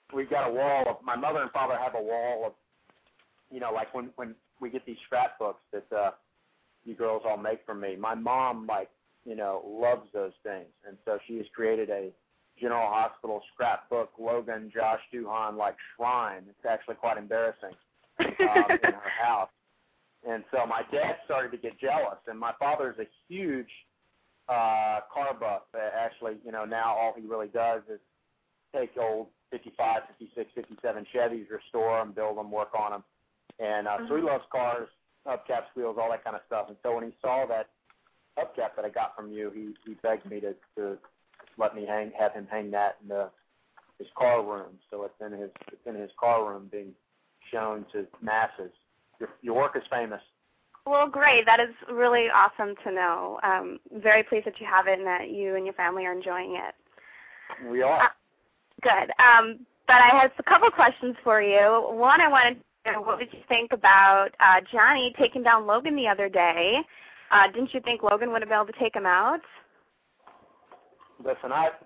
we've got a wall of, my mother and father have a wall of, you know, like when we get these scrapbooks that you girls all make for me. My mom, like, you know, loves those things, and so she has created a General Hospital scrapbook Logan Josh Duhan like shrine. It's actually quite embarrassing in her house. And so my dad started to get jealous, and my father's a huge car buff. Actually, you know, now all he really does is take old 55, 56, 57 Chevys, restore them, build them, work on them. And so he loves cars, hubcaps, wheels, all that kind of stuff. And so when he saw that hubcap that I got from you, he begged me to let me have him hang that in his car room. So it's in his car room being shown to masses. Your work is famous. Well, great. That is really awesome to know. Very pleased that you have it and that you and your family are enjoying it. We are. Good. But I had a couple questions for you. One, I wanted to know, what did you think about Johnny taking down Logan the other day? Didn't you think Logan would have been able to take him out? Listen, I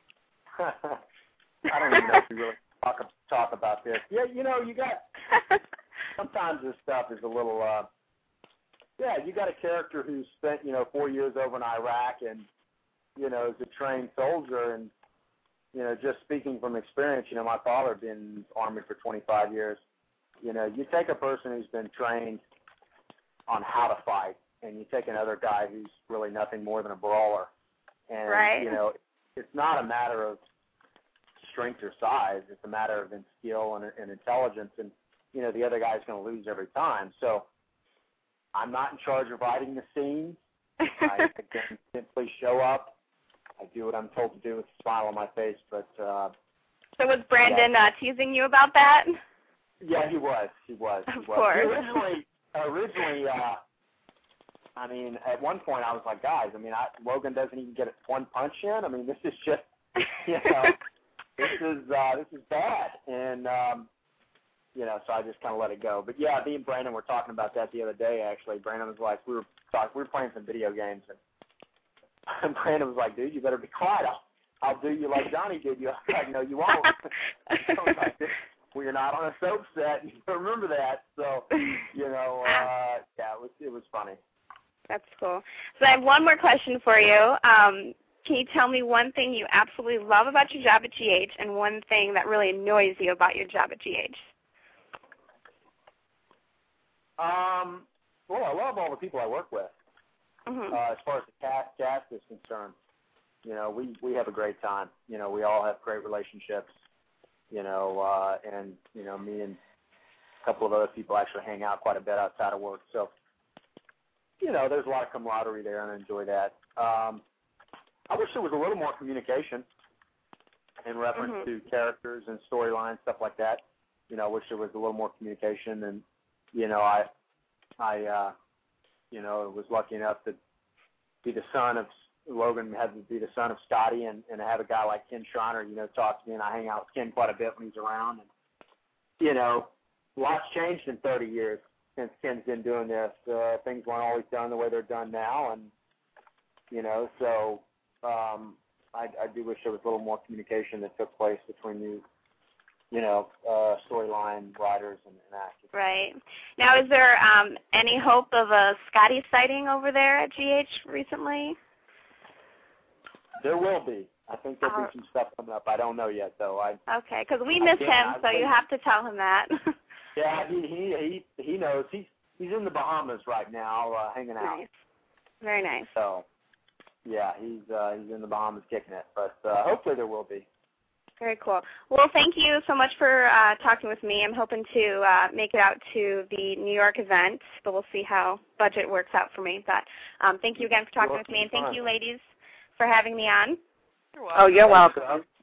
don't even know if we really talk about this. Yeah, you know, you got sometimes this stuff is a little. You got a character who spent 4 years over in Iraq and is a trained soldier, and just speaking from experience, my father had been in the Army for 25 years. You take a person who's been trained on how to fight, and you take another guy who's really nothing more than a brawler. And, right. It's not a matter of strength or size. It's a matter of skill and intelligence. And, the other guy's going to lose every time. So I'm not in charge of writing the scenes. I can simply show up. I do what I'm told to do with a smile on my face. But so was Brandon teasing you about that? Yeah, he was. Of course. Originally, I mean, at one point I was like, guys, Logan doesn't even get one punch in. This is just, this is bad. And, so I just kind of let it go. But yeah, me and Brandon were talking about that the other day, actually. Brandon was like, we were playing some video games, and Brandon was like, dude, you better be quiet. I'll do you like Johnny did you. I was like, no, you won't. I was like, we're not on a soap set. You remember that. So, it was funny. That's cool. So I have one more question for you. Can you tell me one thing you absolutely love about your job at GH and one thing that really annoys you about your job at GH? Well, I love all the people I work with. Mm-hmm. As far as the cast is concerned, we have a great time. We all have great relationships. And me and a couple of other people actually hang out quite a bit outside of work. So, there's a lot of camaraderie there, and I enjoy that. I wish there was a little more communication in reference to characters and storylines, stuff like that. I wish there was a little more communication, and I was lucky enough to be the son of Logan, had to be the son of Scotty, and have a guy like Ken Schreiner, talk to me, and I hang out with Ken quite a bit when he's around. And, lots changed in 30 years since Ken's been doing this. Things weren't always done the way they're done now, and, so I do wish there was a little more communication that took place between you, storyline writers and actors. Right. Now, is there any hope of a Scotty sighting over there at GH recently? There will be. I think there'll be some stuff coming up. I don't know yet, though. Okay, because we miss him, so you have to tell him that. Yeah, he knows. He's in the Bahamas right now, hanging out. Nice. Very nice. So, yeah, he's in the Bahamas kicking it. But hopefully there will be. Very cool. Well, thank you so much for talking with me. I'm hoping to make it out to the New York event, but we'll see how budget works out for me. But thank you again for talking with me, and thank you, ladies, for having me on. You're welcome. Oh, you're welcome.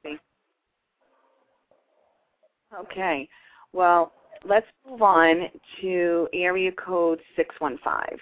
Okay. Well, let's move on to area code 615.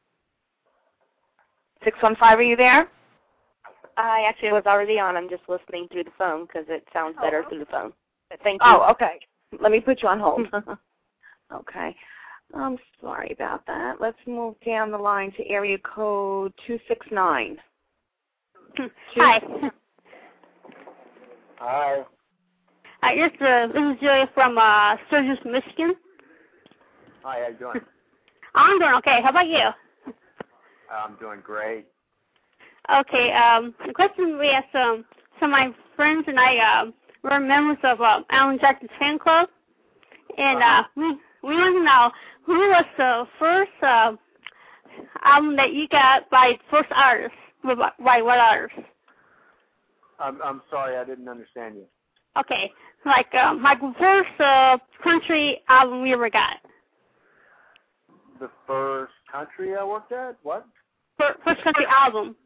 615, are you there? I actually was already on. I'm just listening through the phone because it sounds better through the phone. Thank you. Oh, okay. Let me put you on hold. Okay. I'm sorry about that. Let's move down the line to area code 269. Hi. Hi. Yes, this is Julia from Sturgis, Michigan. Hi, how you doing? I'm doing okay. How about you? I'm doing great. Okay, the question we asked some of my friends and I were members of Alan Jackson's fan club, and we want to know who was the first album that you got by first artist, by what artist? I'm sorry, I didn't understand you. Okay, like the first country album you ever got. The first country I worked at? What? First country album.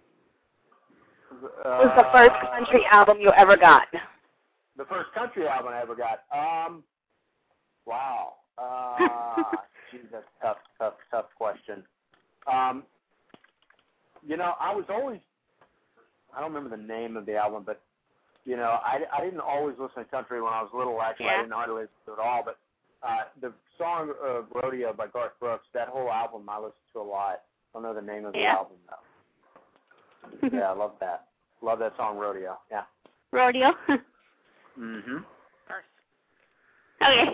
What was the first country album you ever got? The first country album I ever got? Wow. Geez, that's a tough question. You know, I don't remember the name of the album, but, you know, I didn't always listen to country when I was little. Actually, I didn't know how to listen to it at all, but the song Rodeo by Garth Brooks, that whole album I listened to a lot. I don't know the name of the album, though. Yeah, I love that. Love that song, Rodeo. Yeah. Rodeo? Mm-hmm. Okay.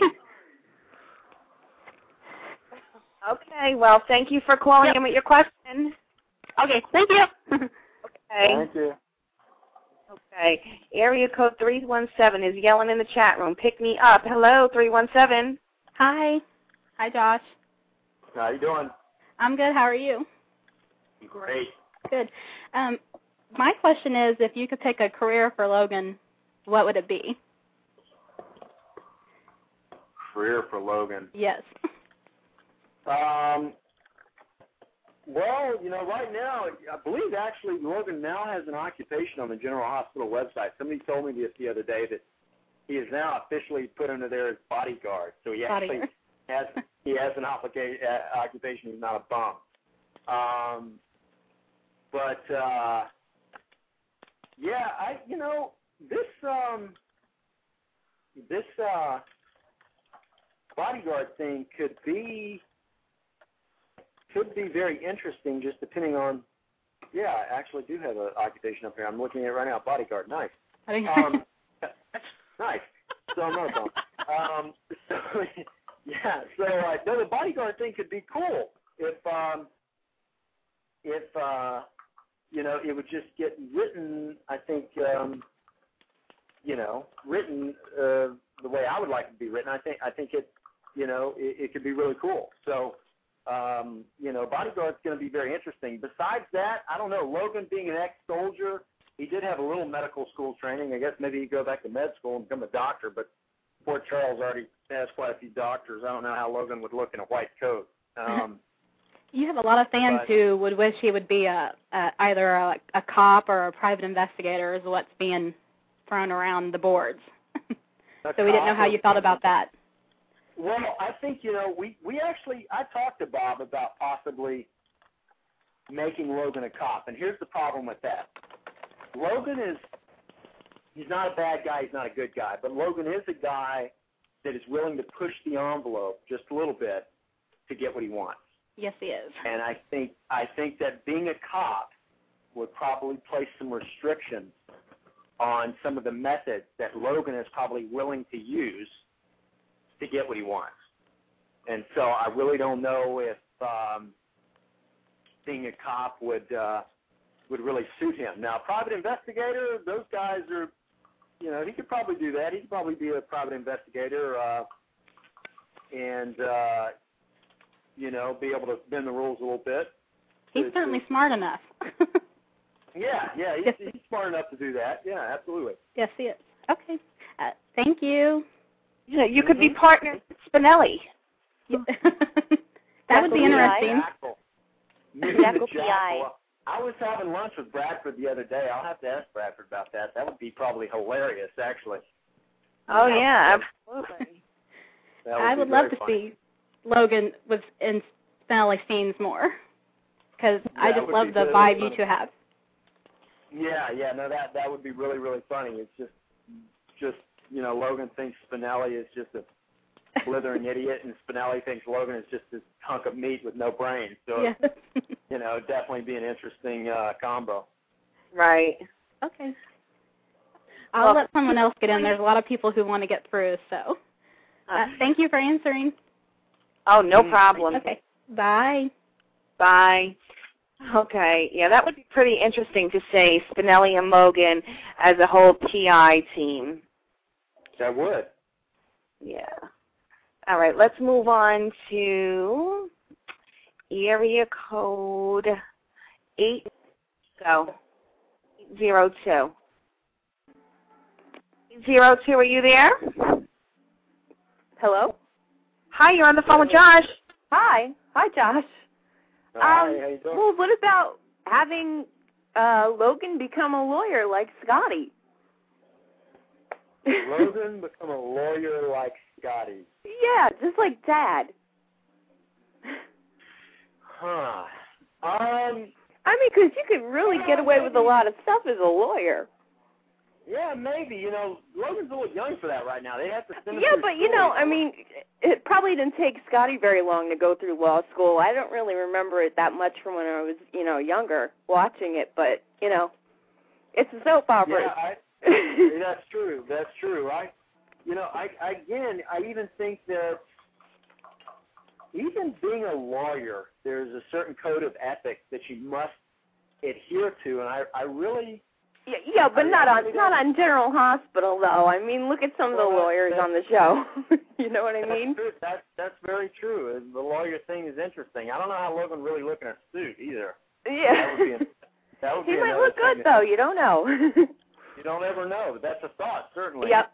Okay, well, thank you for calling in with your question. Okay, thank you. Okay. Thank you. Okay. Area code 317 is yelling in the chat room. Pick me up. Hello, 317. Hi. Hi, Josh. How you doing? I'm good. How are you? Great. Good. My question is, if you could pick a career for Logan, what would it be? Career for Logan? Yes. Well, you know, right now, I believe actually Logan now has an occupation on the General Hospital website. Somebody told me this the other day that he is now officially put under there as bodyguard. So he actually has an occupation. He's not a bum. This bodyguard thing could be very interesting, just depending on. Yeah, I actually do have an occupation up here. I'm looking at it right now. Bodyguard, nice. Nice. So I'm not a bum. No, the bodyguard thing could be cool if you know, it would just get written. I think written the way I would like it to be written. I think it, you know, it could be really cool. So. You know, bodyguard's going to be very interesting. Besides that, I don't know. Logan being an ex-soldier, he did have a little medical school training. I guess maybe he'd go back to med school and become a doctor, but Fort Charles already has quite a few doctors. I don't know how Logan would look in a white coat. You have a lot of fans who would wish he would be either a cop or a private investigator is what's being thrown around the boards. So we didn't know how you felt about that. Well, I think, you know, I talked to Bob about possibly making Logan a cop, and here's the problem with that. Logan he's not a bad guy, he's not a good guy, but Logan is a guy that is willing to push the envelope just a little bit to get what he wants. Yes, he is. And I think that being a cop would probably place some restrictions on some of the methods that Logan is probably willing to use to get what he wants. And so I really don't know if being a cop would really suit him. Now, private investigator, those guys are, you know, he could probably do that. He could probably be a private investigator and, you know, be able to bend the rules a little bit. He's certainly smart enough. Yeah, he's smart enough to do that. Yeah, absolutely. Yes, he is. Okay. Thank you. You know, you could be partners with Spinelli. That would be interesting. Jackal PI. I was having lunch with Bradford the other day. I'll have to ask Bradford about that. That would be probably hilarious, actually. Oh, yeah, absolutely. I would love to see Logan in Spinelli scenes more, because I just love the vibe you two have. Yeah, no, that would be really, really funny. It's just you know, Logan thinks Spinelli is just a blithering idiot, and Spinelli thinks Logan is just this hunk of meat with no brain. So, you know, definitely be an interesting combo. Right. Okay. I'll let someone else get in. There's a lot of people who want to get through, so thank you for answering. Oh, no problem. Okay. Bye. Bye. Okay. Yeah, that would be pretty interesting to say Spinelli and Mogan as a whole TI team. That would. Yeah. All right, let's move on to area code 802. 802, are you there? Hello? Hi, you're on the phone with Josh. Hi. Hi, Josh. Hi, how you doing? Well, what about having Logan become a lawyer like Scotty? Logan become a lawyer like Scotty. Yeah, just like Dad. Huh. I mean, because you could really get away with a lot of stuff as a lawyer. Yeah, maybe. You know, Logan's a little young for that right now. They have to send him Yeah, through but, you school. know, I mean, it probably didn't take Scotty very long to go through law school. I don't really remember it that much from when I was, you know, younger watching it, but, you know, it's a soap opera. Yeah, that's true. That's true. I even think that even being a lawyer, there's a certain code of ethics that you must adhere to, and I really. Yeah, but not on General Hospital though. I mean, look at some of the lawyers on the show. You know what I mean? That's very true. The lawyer thing is interesting. I don't know how Logan really look in a suit either. Yeah. That would be he might look good though. You don't know. You don't ever know, but that's a thought, certainly. Yep.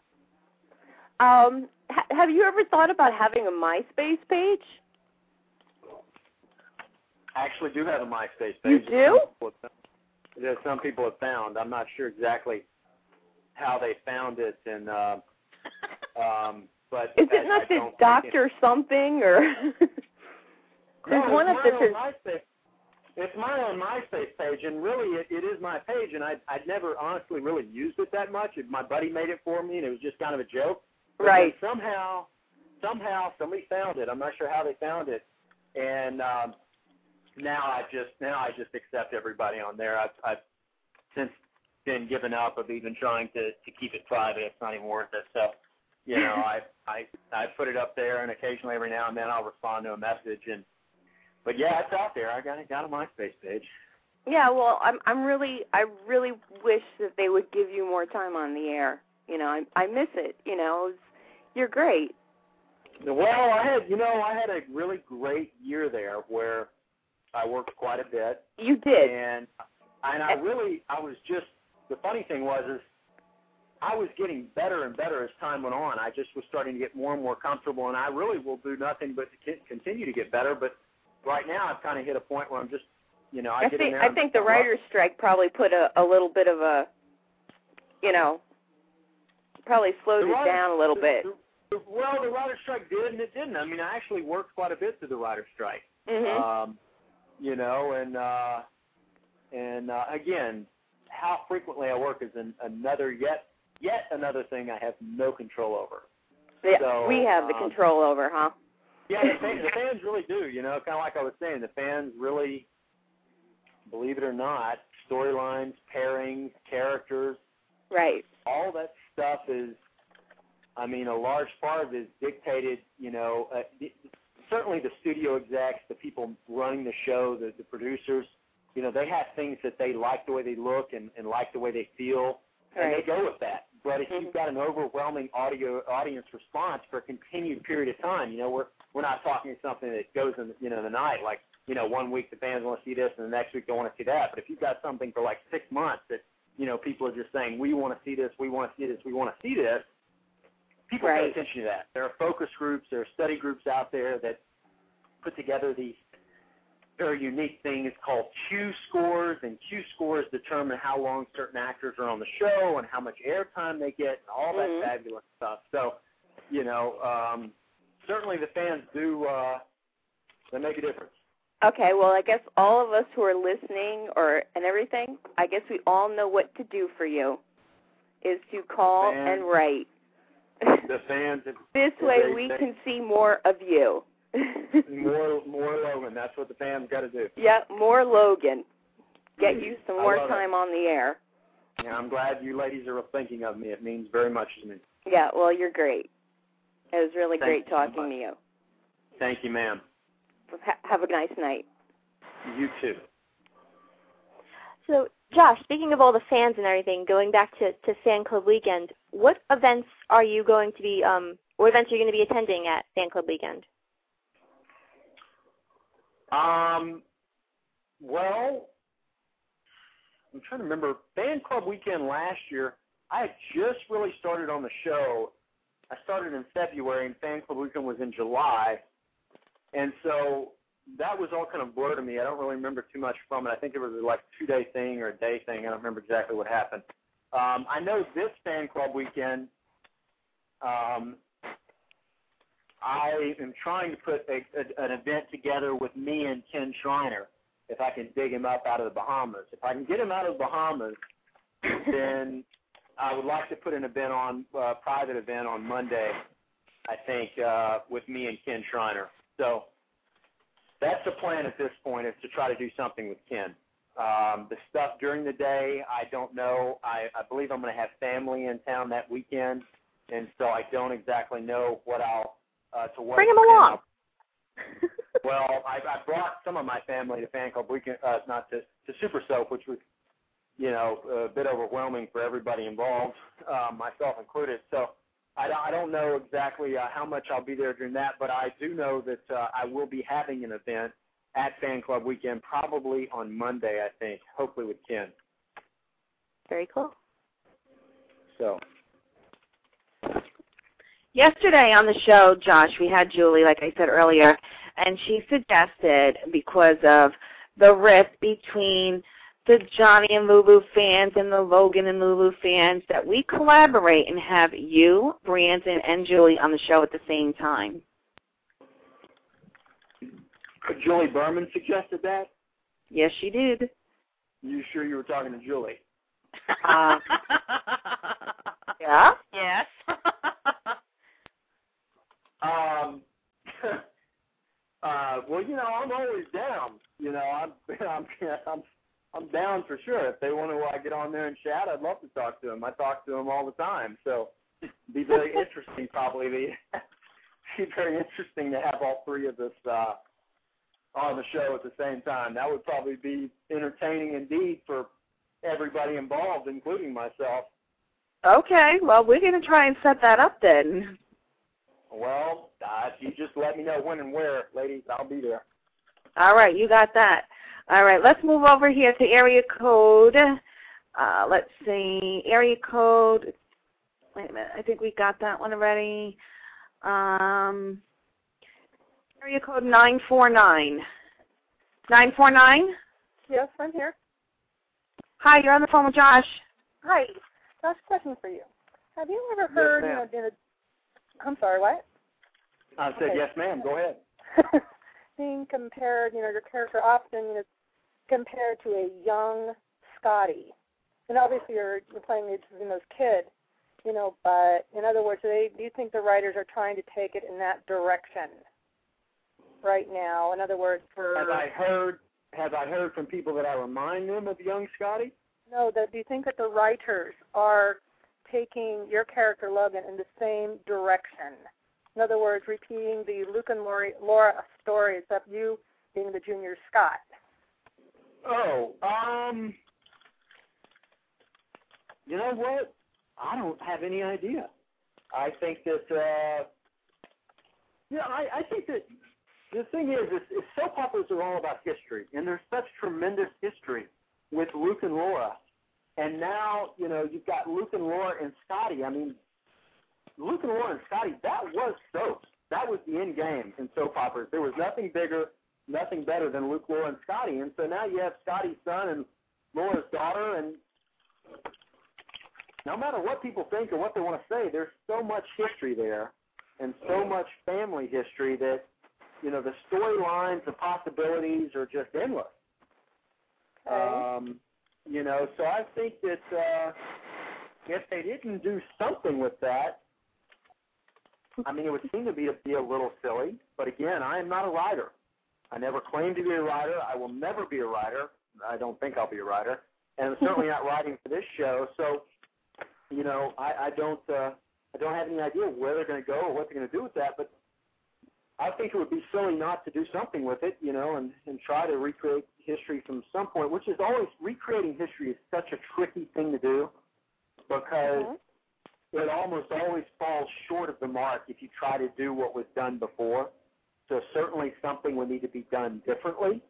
Have you ever thought about having a MySpace page? I actually do have a MySpace page. You do? That some people have found. I'm not sure exactly how they found it, and but is it not the Dr. something or? There's one of the. It's my own MySpace page, and really it is my page, and I'd never honestly really used it that much. My buddy made it for me, and it was just kind of a joke. But right. Somehow somebody found it. I'm not sure how they found it, and now I just accept everybody on there. I've since been given up of even trying to keep it private. It's not even worth it. So, you know, I put it up there, and occasionally every now and then I'll respond to a message and. But yeah, it's out there. I got a MySpace page. Yeah, well, I really wish that they would give you more time on the air. You know, I miss it. You know, you're great. Well, I had a really great year there where I worked quite a bit. You did. And the funny thing was I was getting better and better as time went on. I just was starting to get more and more comfortable, and I really will do nothing but to continue to get better. But right now, I've kind of hit a point where I'm just, you know, I think the writer's strike probably put a little bit of a, you know, probably slowed it down a little bit. Well, the writer's strike did and it didn't. I mean, I actually worked quite a bit through the writer's strike. Mm-hmm. You know, and again, how frequently I work is yet another thing I have no control over. Yeah, so, we have the control over, huh? Yeah, the fans really do, you know, kind of like I was saying, the fans really, believe it or not, storylines, pairings, characters, right? All that stuff is, I mean, a large part of it is dictated, you know, certainly the studio execs, the people running the show, the producers, you know, they have things that they like the way they look and like the way they feel, and they go with that. But if you've got an overwhelming audience response for a continued period of time, you know, we're not talking something that goes in, you know, the night, like, you know, one week the fans want to see this and the next week they want to see that. But if you've got something for like 6 months that, you know, people are just saying, we want to see this, we want to see this, we want to see this, people pay attention to that. There are focus groups, there are study groups out there that put together these very unique things called Q scores, and Q scores determine how long certain actors are on the show and how much airtime they get and all that fabulous stuff. So, you know, certainly the fans do, they make a difference. Okay, well, I guess all of us who are listening and everything, I guess we all know what to do for you, is to call and write. The fans. This way we can see more of you. more Logan. That's what the fans got to do. Yeah, more Logan. Get you some more time on the air. Yeah, I'm glad you ladies are thinking of me. It means very much to me. Yeah, well, you're great. It was really great talking to you. Thank you, ma'am. Have a nice night. You too. So, Josh, speaking of all the fans and everything, going back to Fan Club Weekend, what events are you going to be attending at Fan Club Weekend? Well, I'm trying to remember. Fan Club Weekend last year, I had just really started on the show. I started in February, and Fan Club Weekend was in July. And so that was all kind of blurred to me. I don't really remember too much from it. I think it was like a 2-day thing or a day thing. I don't remember exactly what happened. I know this Fan Club Weekend, I am trying to put an event together with me and Ken Schreiner, if I can dig him up out of the Bahamas. If I can get him out of the Bahamas, then I would like to put an event on, a private event on Monday, I think, with me and Ken Schreiner. So that's the plan at this point, is to try to do something with Ken. The stuff during the day, I don't know. I believe I'm going to have family in town that weekend, and so I don't exactly know what I'll to what. Bring him along. Well, I brought some of my family to Fan Club Weekend, not to Super Soap, which was, a bit overwhelming for everybody involved, myself included. So I don't know exactly how much I'll be there during that, but I do know that I will be having an event at Fan Club Weekend, probably on Monday, I think, hopefully with Ken. Very cool. So. Yesterday on the show, Josh, we had Julie, like I said earlier, and she suggested, because of the rift between the Johnny and Lulu fans and the Logan and Lulu fans, that we collaborate and have you, Brandon, and Julie on the show at the same time. Julie Berman suggested that? Yes, she did. You sure you were talking to Julie? Yeah? Yes. Well, I'm always down. I'm down for sure. If they want to get on there and chat, I'd love to talk to them. I talk to them all the time, so it'd be very interesting. Probably be very interesting to have all three of us on the show at the same time. That would probably be entertaining indeed for everybody involved, including myself. Okay, well, we're going to try and set that up then. Well, if you just let me know when and where, ladies, I'll be there. All right, you got that. All right, let's move over here to area code. Let's see, area code. Wait a minute, I think we got that one already. Area code 949. 949? Yes, I'm here. Hi, you're on the phone with Josh. Hi. Josh, question for you. Have you ever heard, I'm sorry, what? I said, yes, ma'am. Go ahead. Being compared, your character often is compared to a young Scotty. And obviously you're playing those kids, but in other words, do you think the writers are trying to take it in that direction right now? In other words, Have I heard from people that I remind them of young Scotty? No, do you think that the writers are taking your character, Logan, in the same direction? In other words, repeating the Luke and Laura story, except you being the junior Scott. Oh, you know what? I don't have any idea. I think that, I think that the thing is soap operas are all about history, and there's such tremendous history with Luke and Laura. And now, you've got Luke and Laura and Scotty. I mean, Luke and Laura and Scotty, that was soaps. That was the end game in soap operas. There was nothing bigger, nothing better than Luke, Laura, and Scotty. And so now you have Scotty's son and Laura's daughter, and no matter what people think or what they want to say, there's so much history there and so much family history that, the storylines, the possibilities are just endless. Okay. So I think that if they didn't do something with that, it would seem to be a little silly. But again, I am not a writer. I never claimed to be a writer. I will never be a writer. I don't think I'll be a writer. and I'm certainly not writing for this show. So, you know, I don't have any idea where they're going to go or what they're going to do with that. But I think it would be silly not to do something with it, you know, and try to recreate history from some point, which is always, recreating history is such a tricky thing to do because it almost always falls short of the mark if you try to do what was done before. So certainly something would need to be done differently.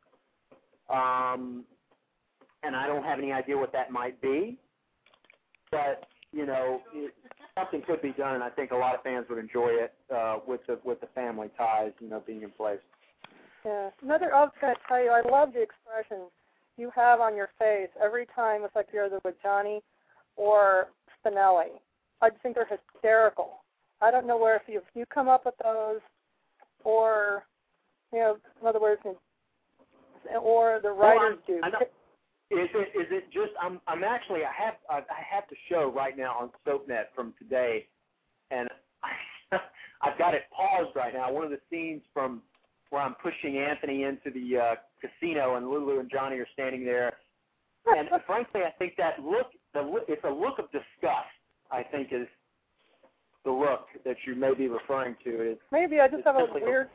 And I don't have any idea what that might be. But, you know, something could be done, and I think a lot of fans would enjoy it with the family ties, you know, being in place. Yeah. I was going to tell you, I love the expression you have on your face every time it's like you're either with Johnny or Spinelli. I just think they're hysterical. I don't know where if you come up with those or, you know, in other words, or the writers do. Is it just I'm actually I have the show right now on SoapNet from today, and I've got it paused right now. One of the scenes from where I'm pushing Anthony into the casino and Lulu and Johnny are standing there, and frankly I think that it's a look of disgust. I think is the look that you may be referring to. Maybe I just have a weird.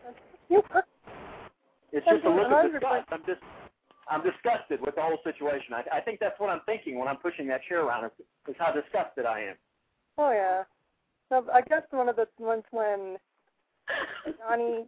It's just a look of disgust. I'm disgusted with the whole situation. I think that's what I'm thinking when I'm pushing that chair around, is how disgusted I am. Oh, yeah. So I guess one of the ones when Johnny,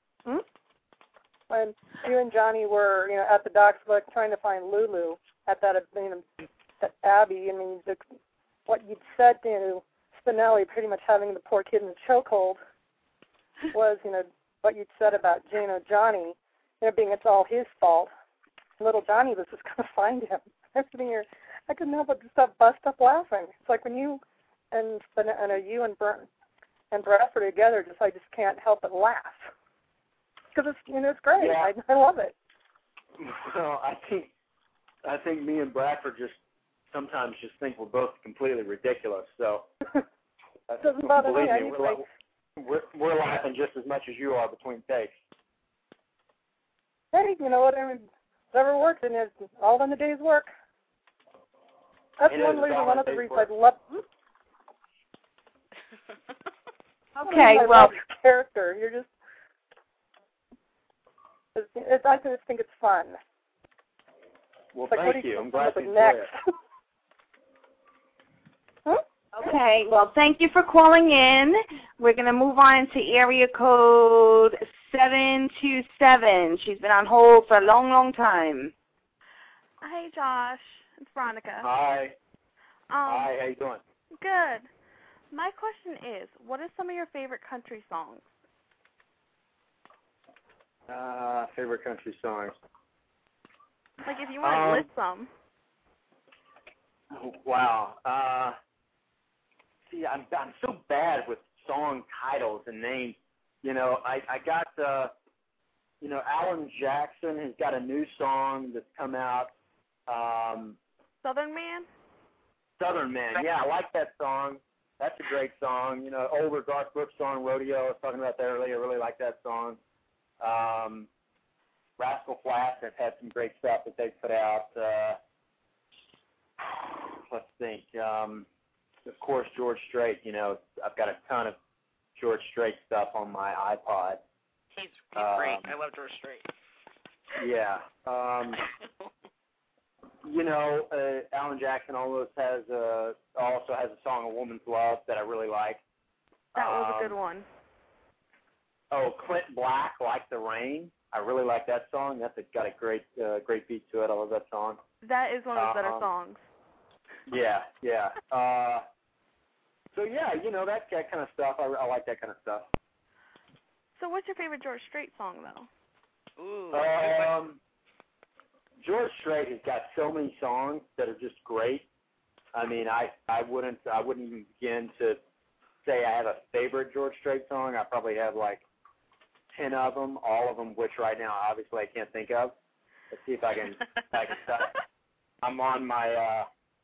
when you and Johnny were, you know, at the docks trying to find Lulu at that, you know, at Abbey, I mean, what you'd said to Spinelli, pretty much having the poor kid in the chokehold, was, you know, what you'd said about, you know, Johnny, you know, being it's all his fault. Little Johnny was just going to find him. I'm sitting here, I couldn't help but just bust up laughing. It's like when you and you and Bradford are together, I just can't help but laugh because it's, you know, it's great. Yeah. I love it. Well, I think me and Bradford sometimes think we're both completely ridiculous. So doesn't bother me. We're laughing just as much as you are between takes. Hey, you know what? I mean, whatever works, and it's all done the day's work. That's one of the reasons I love. Okay, I love your character. You're just. I just think it's fun. Well, like, thank you. I'm glad you enjoy it. Okay, well, thank you for calling in. We're going to move on to area code 727. She's been on hold for a long, long time. Hey, Josh. It's Veronica. Hi. Hi, how you doing? Good. My question is, what are some of your favorite country songs? Favorite country songs? Like, if you want to list some. Wow. See, I'm so bad with song titles and names. You know, I got, you know, Alan Jackson has got a new song that's come out. Southern Man? Southern Man, yeah, I like that song. That's a great song. You know, older Garth Brooks song, Rodeo, I was talking about that earlier. I really like that song. Rascal Flatts have had some great stuff that they've put out. Let's think. Of course, George Strait, you know, I've got a ton of George Strait stuff on my iPod. He's great. I love George Strait. Yeah. You know, Alan Jackson also has a song, A Woman's Love, that I really like. That was a good one. Oh, Clint Black, Like the Rain. I really like that song. That's got a great beat to it. I love that song. That is one of the better songs. Yeah. So, yeah, you know, that kind of stuff. I like that kind of stuff. So what's your favorite George Strait song, though? Ooh. George Strait has got so many songs that are just great. I mean, I wouldn't even begin to say I have a favorite George Strait song. I probably have like 10 of them, all of them, which right now obviously I can't think of. Let's see if I can start. I'm on my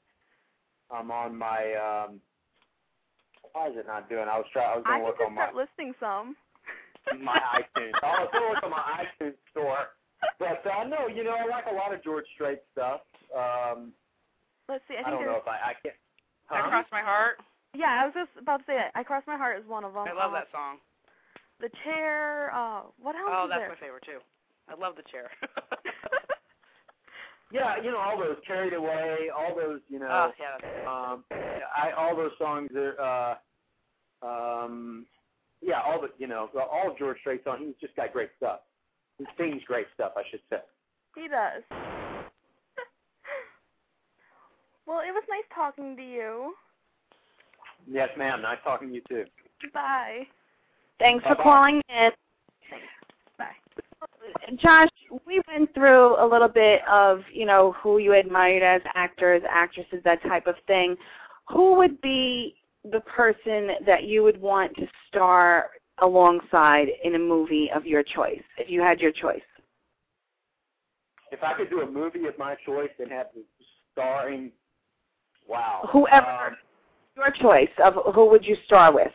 why is it not doing? I was going to look on my. I can just start listing some. My iTunes. I was going to look on my iTunes store. But no, you know, I like a lot of George Strait stuff. Let's see. I don't know if I can't. Huh? I Cross My Heart. Yeah, I was just about to say it. I Cross My Heart is one of them. I love that song. The Chair. What else is that's there? my favorite too. I love The Chair. Yeah, all those Carried Away, all those, Oh, yeah. all those songs are, all the, all of George Strait's songs. He's just got great stuff. He sings great stuff, I should say. He does. Well, it was nice talking to you. Yes, ma'am. Nice talking to you too. Bye. Thanks Bye-bye. for calling in. Bye. Josh, we went through a little bit of, who you admired as actors, actresses, that type of thing. Who would be the person that you would want to star alongside in a movie of your choice, if you had your choice? If I could do a movie of my choice and have the starring, wow. Whoever, your choice of who would you star with?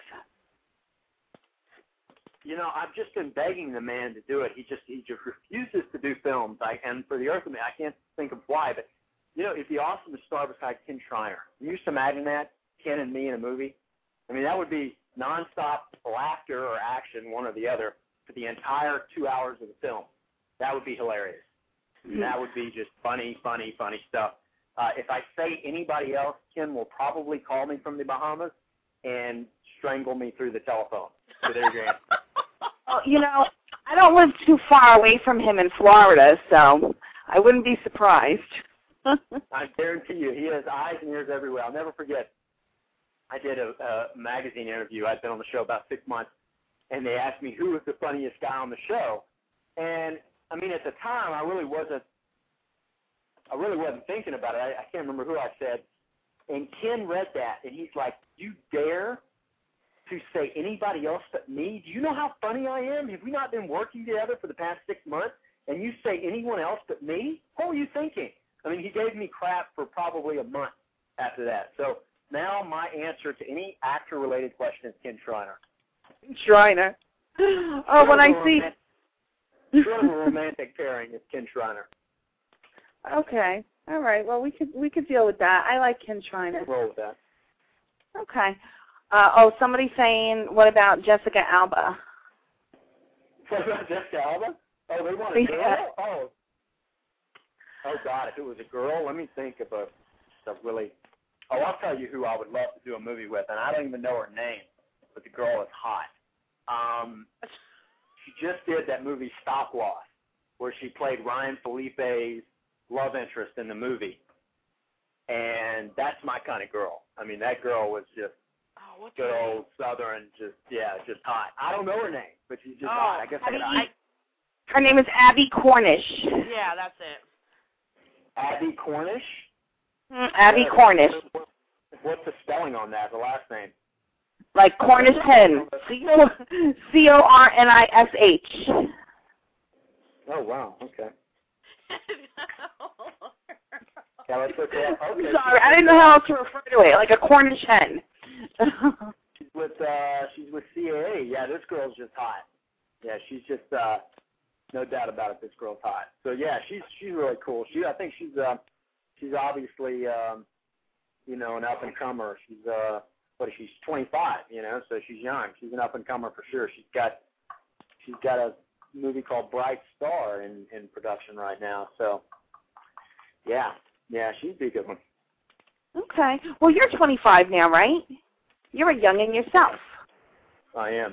I've just been begging the man to do it. He just refuses to do films. And for the earth of me, I can't think of why, but it'd be awesome to star beside Ken Schreiner. Can you just imagine that? Ken and me in a movie? I mean, that would be nonstop laughter or action, one or the other, for the entire 2 hours of the film. That would be hilarious. That would be just funny stuff. If I say anybody else, Ken will probably call me from the Bahamas and strangle me through the telephone. So there's your answer. Well, I don't live too far away from him in Florida, so I wouldn't be surprised. I guarantee you, he has eyes and ears everywhere. I'll never forget, I did a magazine interview. I'd been on the show about 6 months, and they asked me who was the funniest guy on the show. And, I mean, at the time, I really wasn't thinking about it. I can't remember who I said. And Ken read that, and he's like, you dare to say anybody else but me? Do you know how funny I am? Have we not been working together for the past 6 months, and you say anyone else but me? What were you thinking? I mean, he gave me crap for probably a month after that. So now my answer to any actor-related question is Ken Schreiner. Schreiner. Oh, when I see... Sort of a romantic pairing is Ken Schreiner. Okay. All right. Well, we could deal with that. I like Ken Schreiner. Roll with that. Okay. Somebody's saying, what about Jessica Alba? What about Jessica Alba? Oh, they want a girl? Yeah. Oh, God, if it was a girl, let me think of a really... Oh, I'll tell you who I would love to do a movie with, and I don't even know her name, but the girl is hot. She just did that movie Stop Loss, where she played Ryan Felipe's love interest in the movie. And that's my kind of girl. I mean, that girl was just good old Southern, just hot. I don't know her name, but she's just hot. I guess her name is Abby Cornish. Yeah, that's it. Abby Cornish? Abby Cornish. What's the spelling on that, the last name? Like Cornish hen. Cornish. Oh, wow. Okay. Yeah, let's look at that. Okay. Sorry, I didn't know how else to refer to it, like a Cornish hen. She's with CAA. Yeah, this girl's just hot. Yeah, she's just no doubt about it. This girl's hot. So yeah, she's really cool. I think she's obviously an up and comer. She's 25. So she's young. She's an up and comer for sure. She's got a movie called Bright Star in production right now. So yeah, she'd be a good one. Okay. Well, you're 25 now, right? You're a youngin' yourself. I am.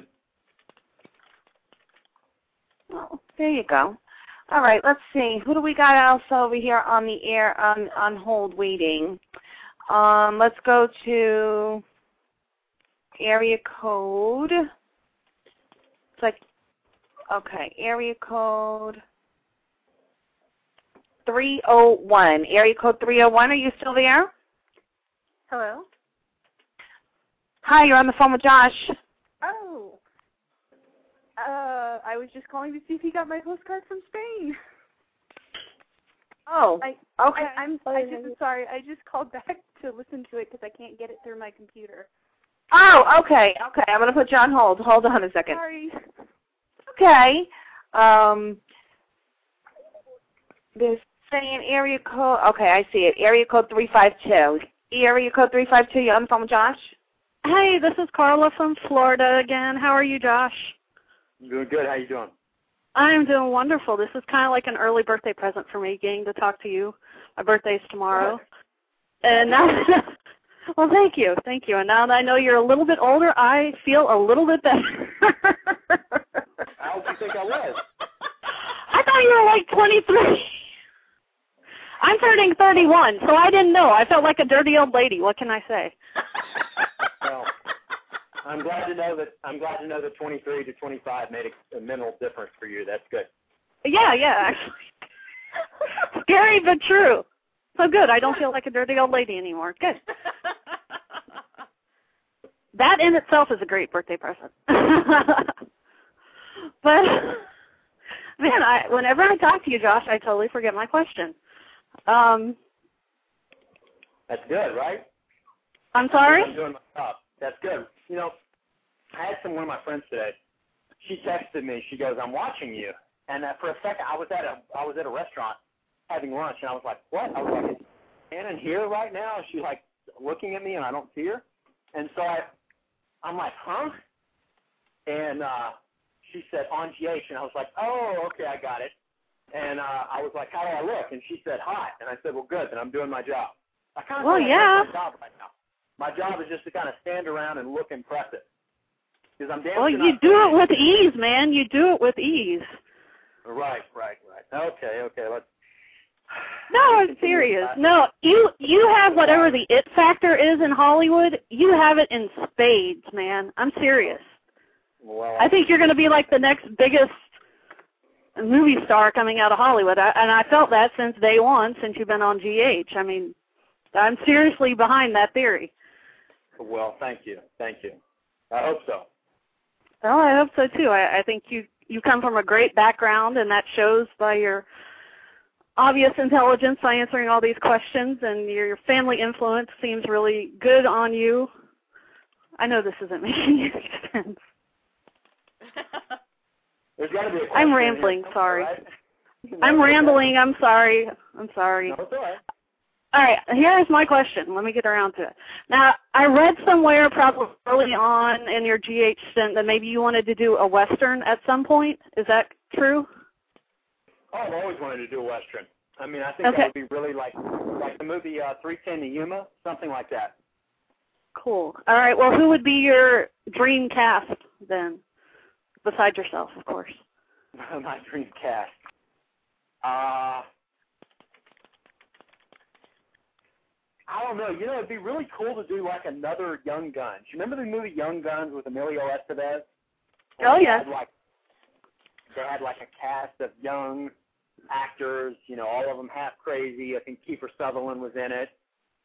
Oh, there you go. All right, let's see. Who do we got else over here on the air, on hold waiting? Let's go to area code. It's like, okay, area code 301. Area code 301, are you still there? Hello? Hi, you're on the phone with Josh. Oh. I was just calling to see if he got my postcard from Spain. Oh, okay. I'm sorry. I just called back to listen to it because I can't get it through my computer. Oh, okay. I'm going to put you on hold. Hold on a second. Sorry. Okay. There's saying area code. Okay, I see it. Area code 352. Area code 352. You on the phone with Josh? Hey, this is Carla from Florida again. How are you, Josh? Doing good. How you doing? I'm doing wonderful. This is kind of like an early birthday present for me, getting to talk to you. My birthday's tomorrow. And now, well, thank you. And now that I know you're a little bit older, I feel a little bit better. How old do you think I was? I thought you were like 23. I'm turning 31, so I didn't know. I felt like a dirty old lady. What can I say? Well, I'm glad to know that 23 to 25 made a minimal difference for you. That's good. Yeah, actually. Scary but true. So good. I don't feel like a dirty old lady anymore. Good. That in itself is a great birthday present. But, man, whenever I talk to you, Josh, I totally forget my question. That's good, right? I'm sorry? I'm doing my job. That's good. You know, I had one of my friends today. She texted me. She goes, "I'm watching you." And for a second, I was at a restaurant having lunch, and I was like, "What?" I was like, "Is Shannon here right now?" She's like looking at me, and I don't see her. And so I'm like, "Huh?" And she said, "On GH," and I was like, "Oh, okay, I got it." And I was like, "How do I look?" And she said, "Hot." And I said, "Well, good, then I'm doing my job." I kind of feel like that's my job right now. My job is just to kind of stand around and look impressive. Because I'm damn Well, sure you do it with ease, man. You do it with ease. Right. Okay, let's... No, I'm serious. No, you have whatever the it factor is in Hollywood. You have it in spades, man. I'm serious. Well, I think you're going to be like the next biggest movie star coming out of Hollywood. And I felt that since day one, since you've been on GH. I mean, I'm seriously behind that theory. Well, thank you. I hope so. Well, I hope so, too. I think you come from a great background, and that shows by your obvious intelligence by answering all these questions, and your family influence seems really good on you. I know this isn't making any sense. There's got to be a question. I'm rambling, sorry. Right? I'm rambling, I'm sorry. No, it's all right. All right, here's my question. Let me get around to it. Now, I read somewhere probably early on in your GH stint that maybe you wanted to do a Western at some point. Is that true? Oh, I've always wanted to do a Western. I mean, I think that would be really like the movie 3:10 to Yuma, something like that. Cool. All right, well, who would be your dream cast then, besides yourself, of course? My dream cast. I don't know. You know, it'd be really cool to do like another Young Guns. You remember the movie Young Guns with Emilio Estevez? Oh, yeah. They had like a cast of young actors, you know, all of them half crazy. I think Kiefer Sutherland was in it.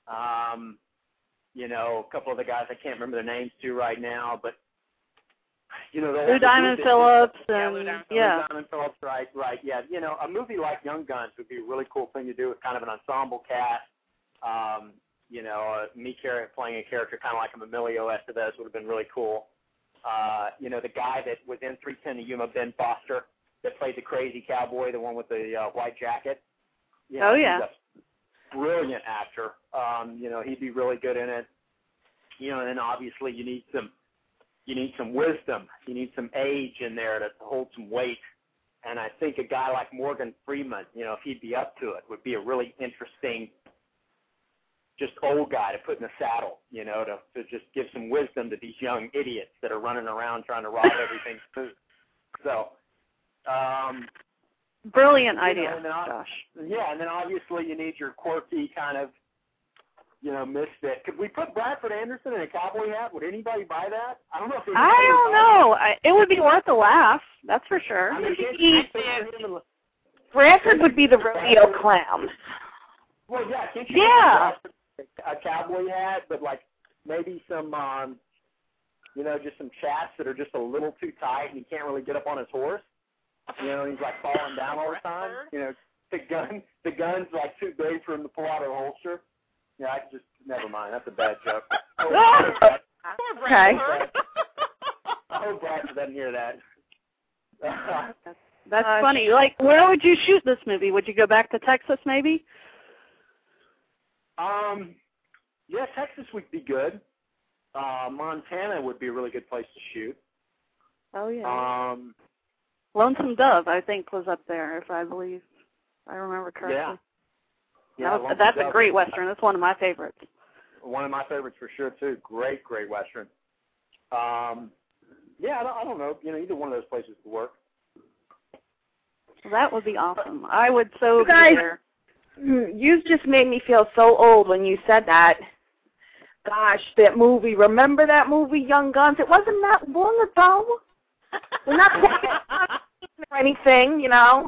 You know, a couple of the guys I can't remember their names too right now, but you know, Lou Diamond Phillips and Lou Diamond Phillips, right. Yeah, you know, a movie like Young Guns would be a really cool thing to do with kind of an ensemble cast. You know, me playing a character kind of like Emilio Estevez would have been really cool. You know, the guy that was in 3:10 to Yuma, Ben Foster, that played the crazy cowboy, the one with the white jacket. You know, he's a brilliant actor. You know, he'd be really good in it. You know, and then obviously you need some wisdom. You need some age in there to hold some weight. And I think a guy like Morgan Freeman, you know, if he'd be up to it, would be a really interesting just old guy to put in the saddle, you know, to just give some wisdom to these young idiots that are running around trying to rob everything food. So, brilliant idea, Josh. Yeah, and then obviously you need your quirky kind of, you know, misfit. Could we put Bradford Anderson in a cowboy hat? Would anybody buy that? I don't know if I don't know. It would be worth a laugh, that's for sure. I mean, Bradford would be the rodeo clown. Well, yeah, can't you get a cowboy hat, but like maybe some, you know, just some chaps that are just a little too tight and he can't really get up on his horse. You know, he's like falling down all the time. You know, the gun's like too big for him to pull out of the holster. Yeah, never mind. That's a bad joke. Okay. I hope Bradford doesn't hear that. That's funny. Like, where would you shoot this movie? Would you go back to Texas, maybe? Yeah, Texas would be good. Montana would be a really good place to shoot. Oh yeah. Lonesome Dove, I think, was up there, if I remember correctly. Yeah. That's a great Western. That's one of my favorites. One of my favorites for sure too. Great Western. Yeah, I don't know. Either one of those places would work. That would be awesome. I would so You be guys, there. You just made me feel so old when you said that. Gosh, that movie. Remember that movie, Young Guns? It wasn't that long ago. We're not or anything, I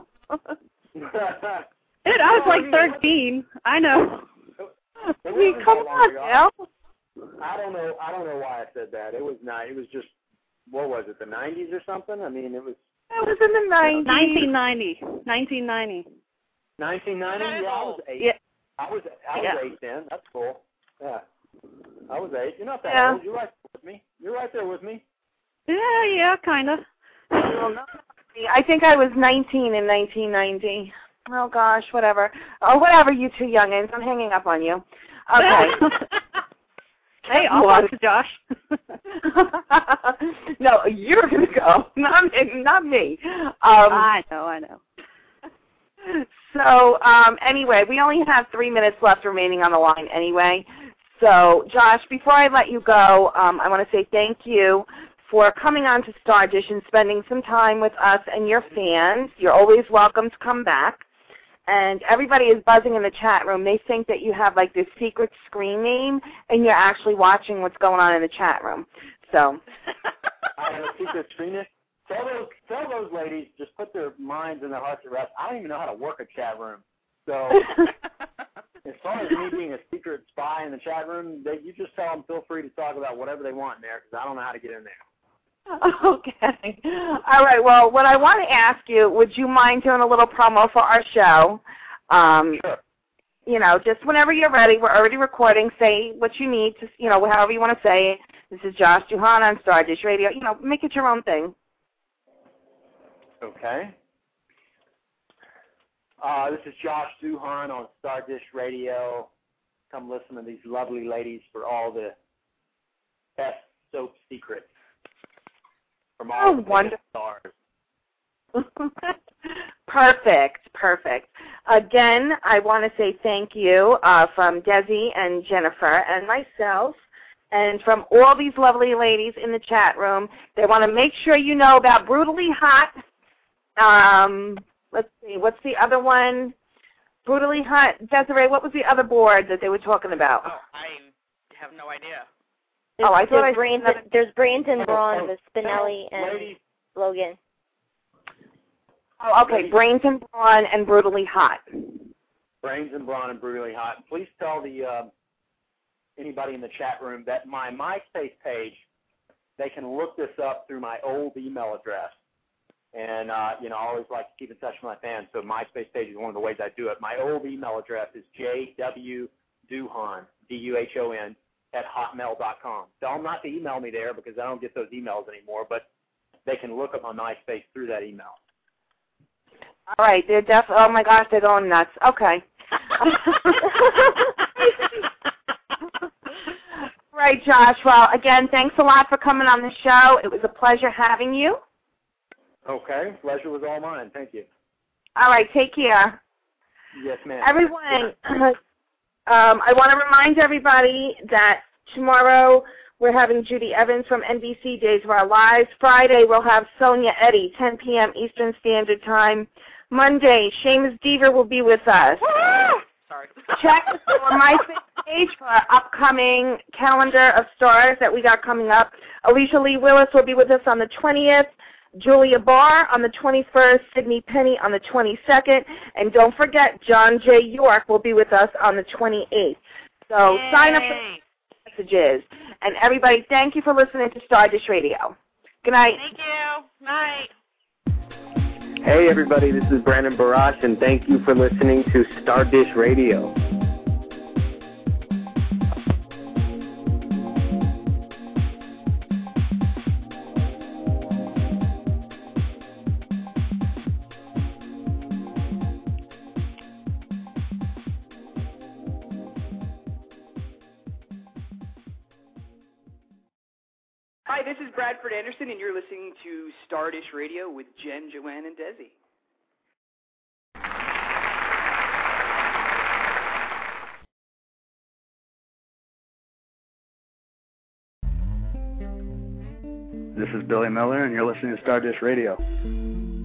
was like 13. I know. I mean, come on, now. I don't know why I said that. It was not. It was just, what was it, the 90s or something? I mean, it was. It was in the 90s. 1990. 1990? Yeah, I was 8. Yeah. I was 8 then. That's cool. Yeah. I was 8. You're not that Yeah. old. You're right there with me. You're right there with me. Yeah, kind of. I think I was 19 in 1990. Oh, gosh, whatever. Oh, whatever, you two youngins. I'm hanging up on you. Okay. Hey, I'll talk to Josh. No, you're going to go, not me. I know. So, anyway, we only have 3 minutes left remaining on the line anyway. So, Josh, before I let you go, I want to say thank you for coming on to Star Dish and spending some time with us and your fans. You're always welcome to come back. And everybody is buzzing in the chat room. They think that you have like this secret screen name, and you're actually watching what's going on in the chat room. So I have a secret screen name. Tell those ladies, just put their minds and their hearts at rest. I don't even know how to work a chat room. So as far as me being a secret spy in the chat room, you just tell them feel free to talk about whatever they want in there, because I don't know how to get in there. Okay. All right. Well, what I want to ask you, would you mind doing a little promo for our show? Sure. Just whenever you're ready. We're already recording. Say what you need to, however you want to say it. This is Josh Duhan on Star Dish Radio. Make it your own thing. Okay. This is Josh Duhan on Star Dish Radio. Come listen to these lovely ladies for all the best soap secrets from all the biggest stars. Perfect. Again, I want to say thank you from Desi and Jennifer and myself, and from all these lovely ladies in the chat room. They want to make sure you know about Brutally Hot. Let's see, what's the other one? Brutally Hot. Desiree, what was the other board that they were talking about? Oh, I have no idea. There's Brandon Braun, the Spinelli, and Logan. Oh, okay. Brains and Brawn and Brutally Hot. Brains and Brawn and Brutally Hot. Please tell anybody in the chat room that my MySpace page, they can look this up through my old email address. And, I always like to keep in touch with my fans, so MySpace page is one of the ways I do it. My old email address is jwduhon, DUHON, @hotmail.com. Tell them not to email me there because I don't get those emails anymore, but they can look up my MySpace through that email. All right. They're oh, my gosh, they're going nuts. Okay. Right, Josh. Well, again, thanks a lot for coming on the show. It was a pleasure having you. Okay. Pleasure was all mine. Thank you. All right. Take care. Yes, ma'am. Everyone, I want to remind everybody that tomorrow we're having Judy Evans from NBC Days of Our Lives. Friday we'll have Sonia Eddy, 10 p.m. Eastern Standard Time. Monday, Seamus Deaver will be with us. Sorry. Check our MySpace page for our upcoming calendar of stars that we got coming up. Alicia Lee Willis will be with us on the 20th. Julia Barr on the 21st, Sydney Penny on the 22nd, and don't forget, John J. York will be with us on the 28th. So sign up for messages. And everybody, thank you for listening to Star Dish Radio. Good night. Thank you. Night. Hey, everybody, this is Brandon Barash, and thank you for listening to Star Dish Radio. Hi, this is Bradford Anderson, and you're listening to Stardish Radio with Jen, Joanne, and Desi. This is Billy Miller, and you're listening to Stardish Radio.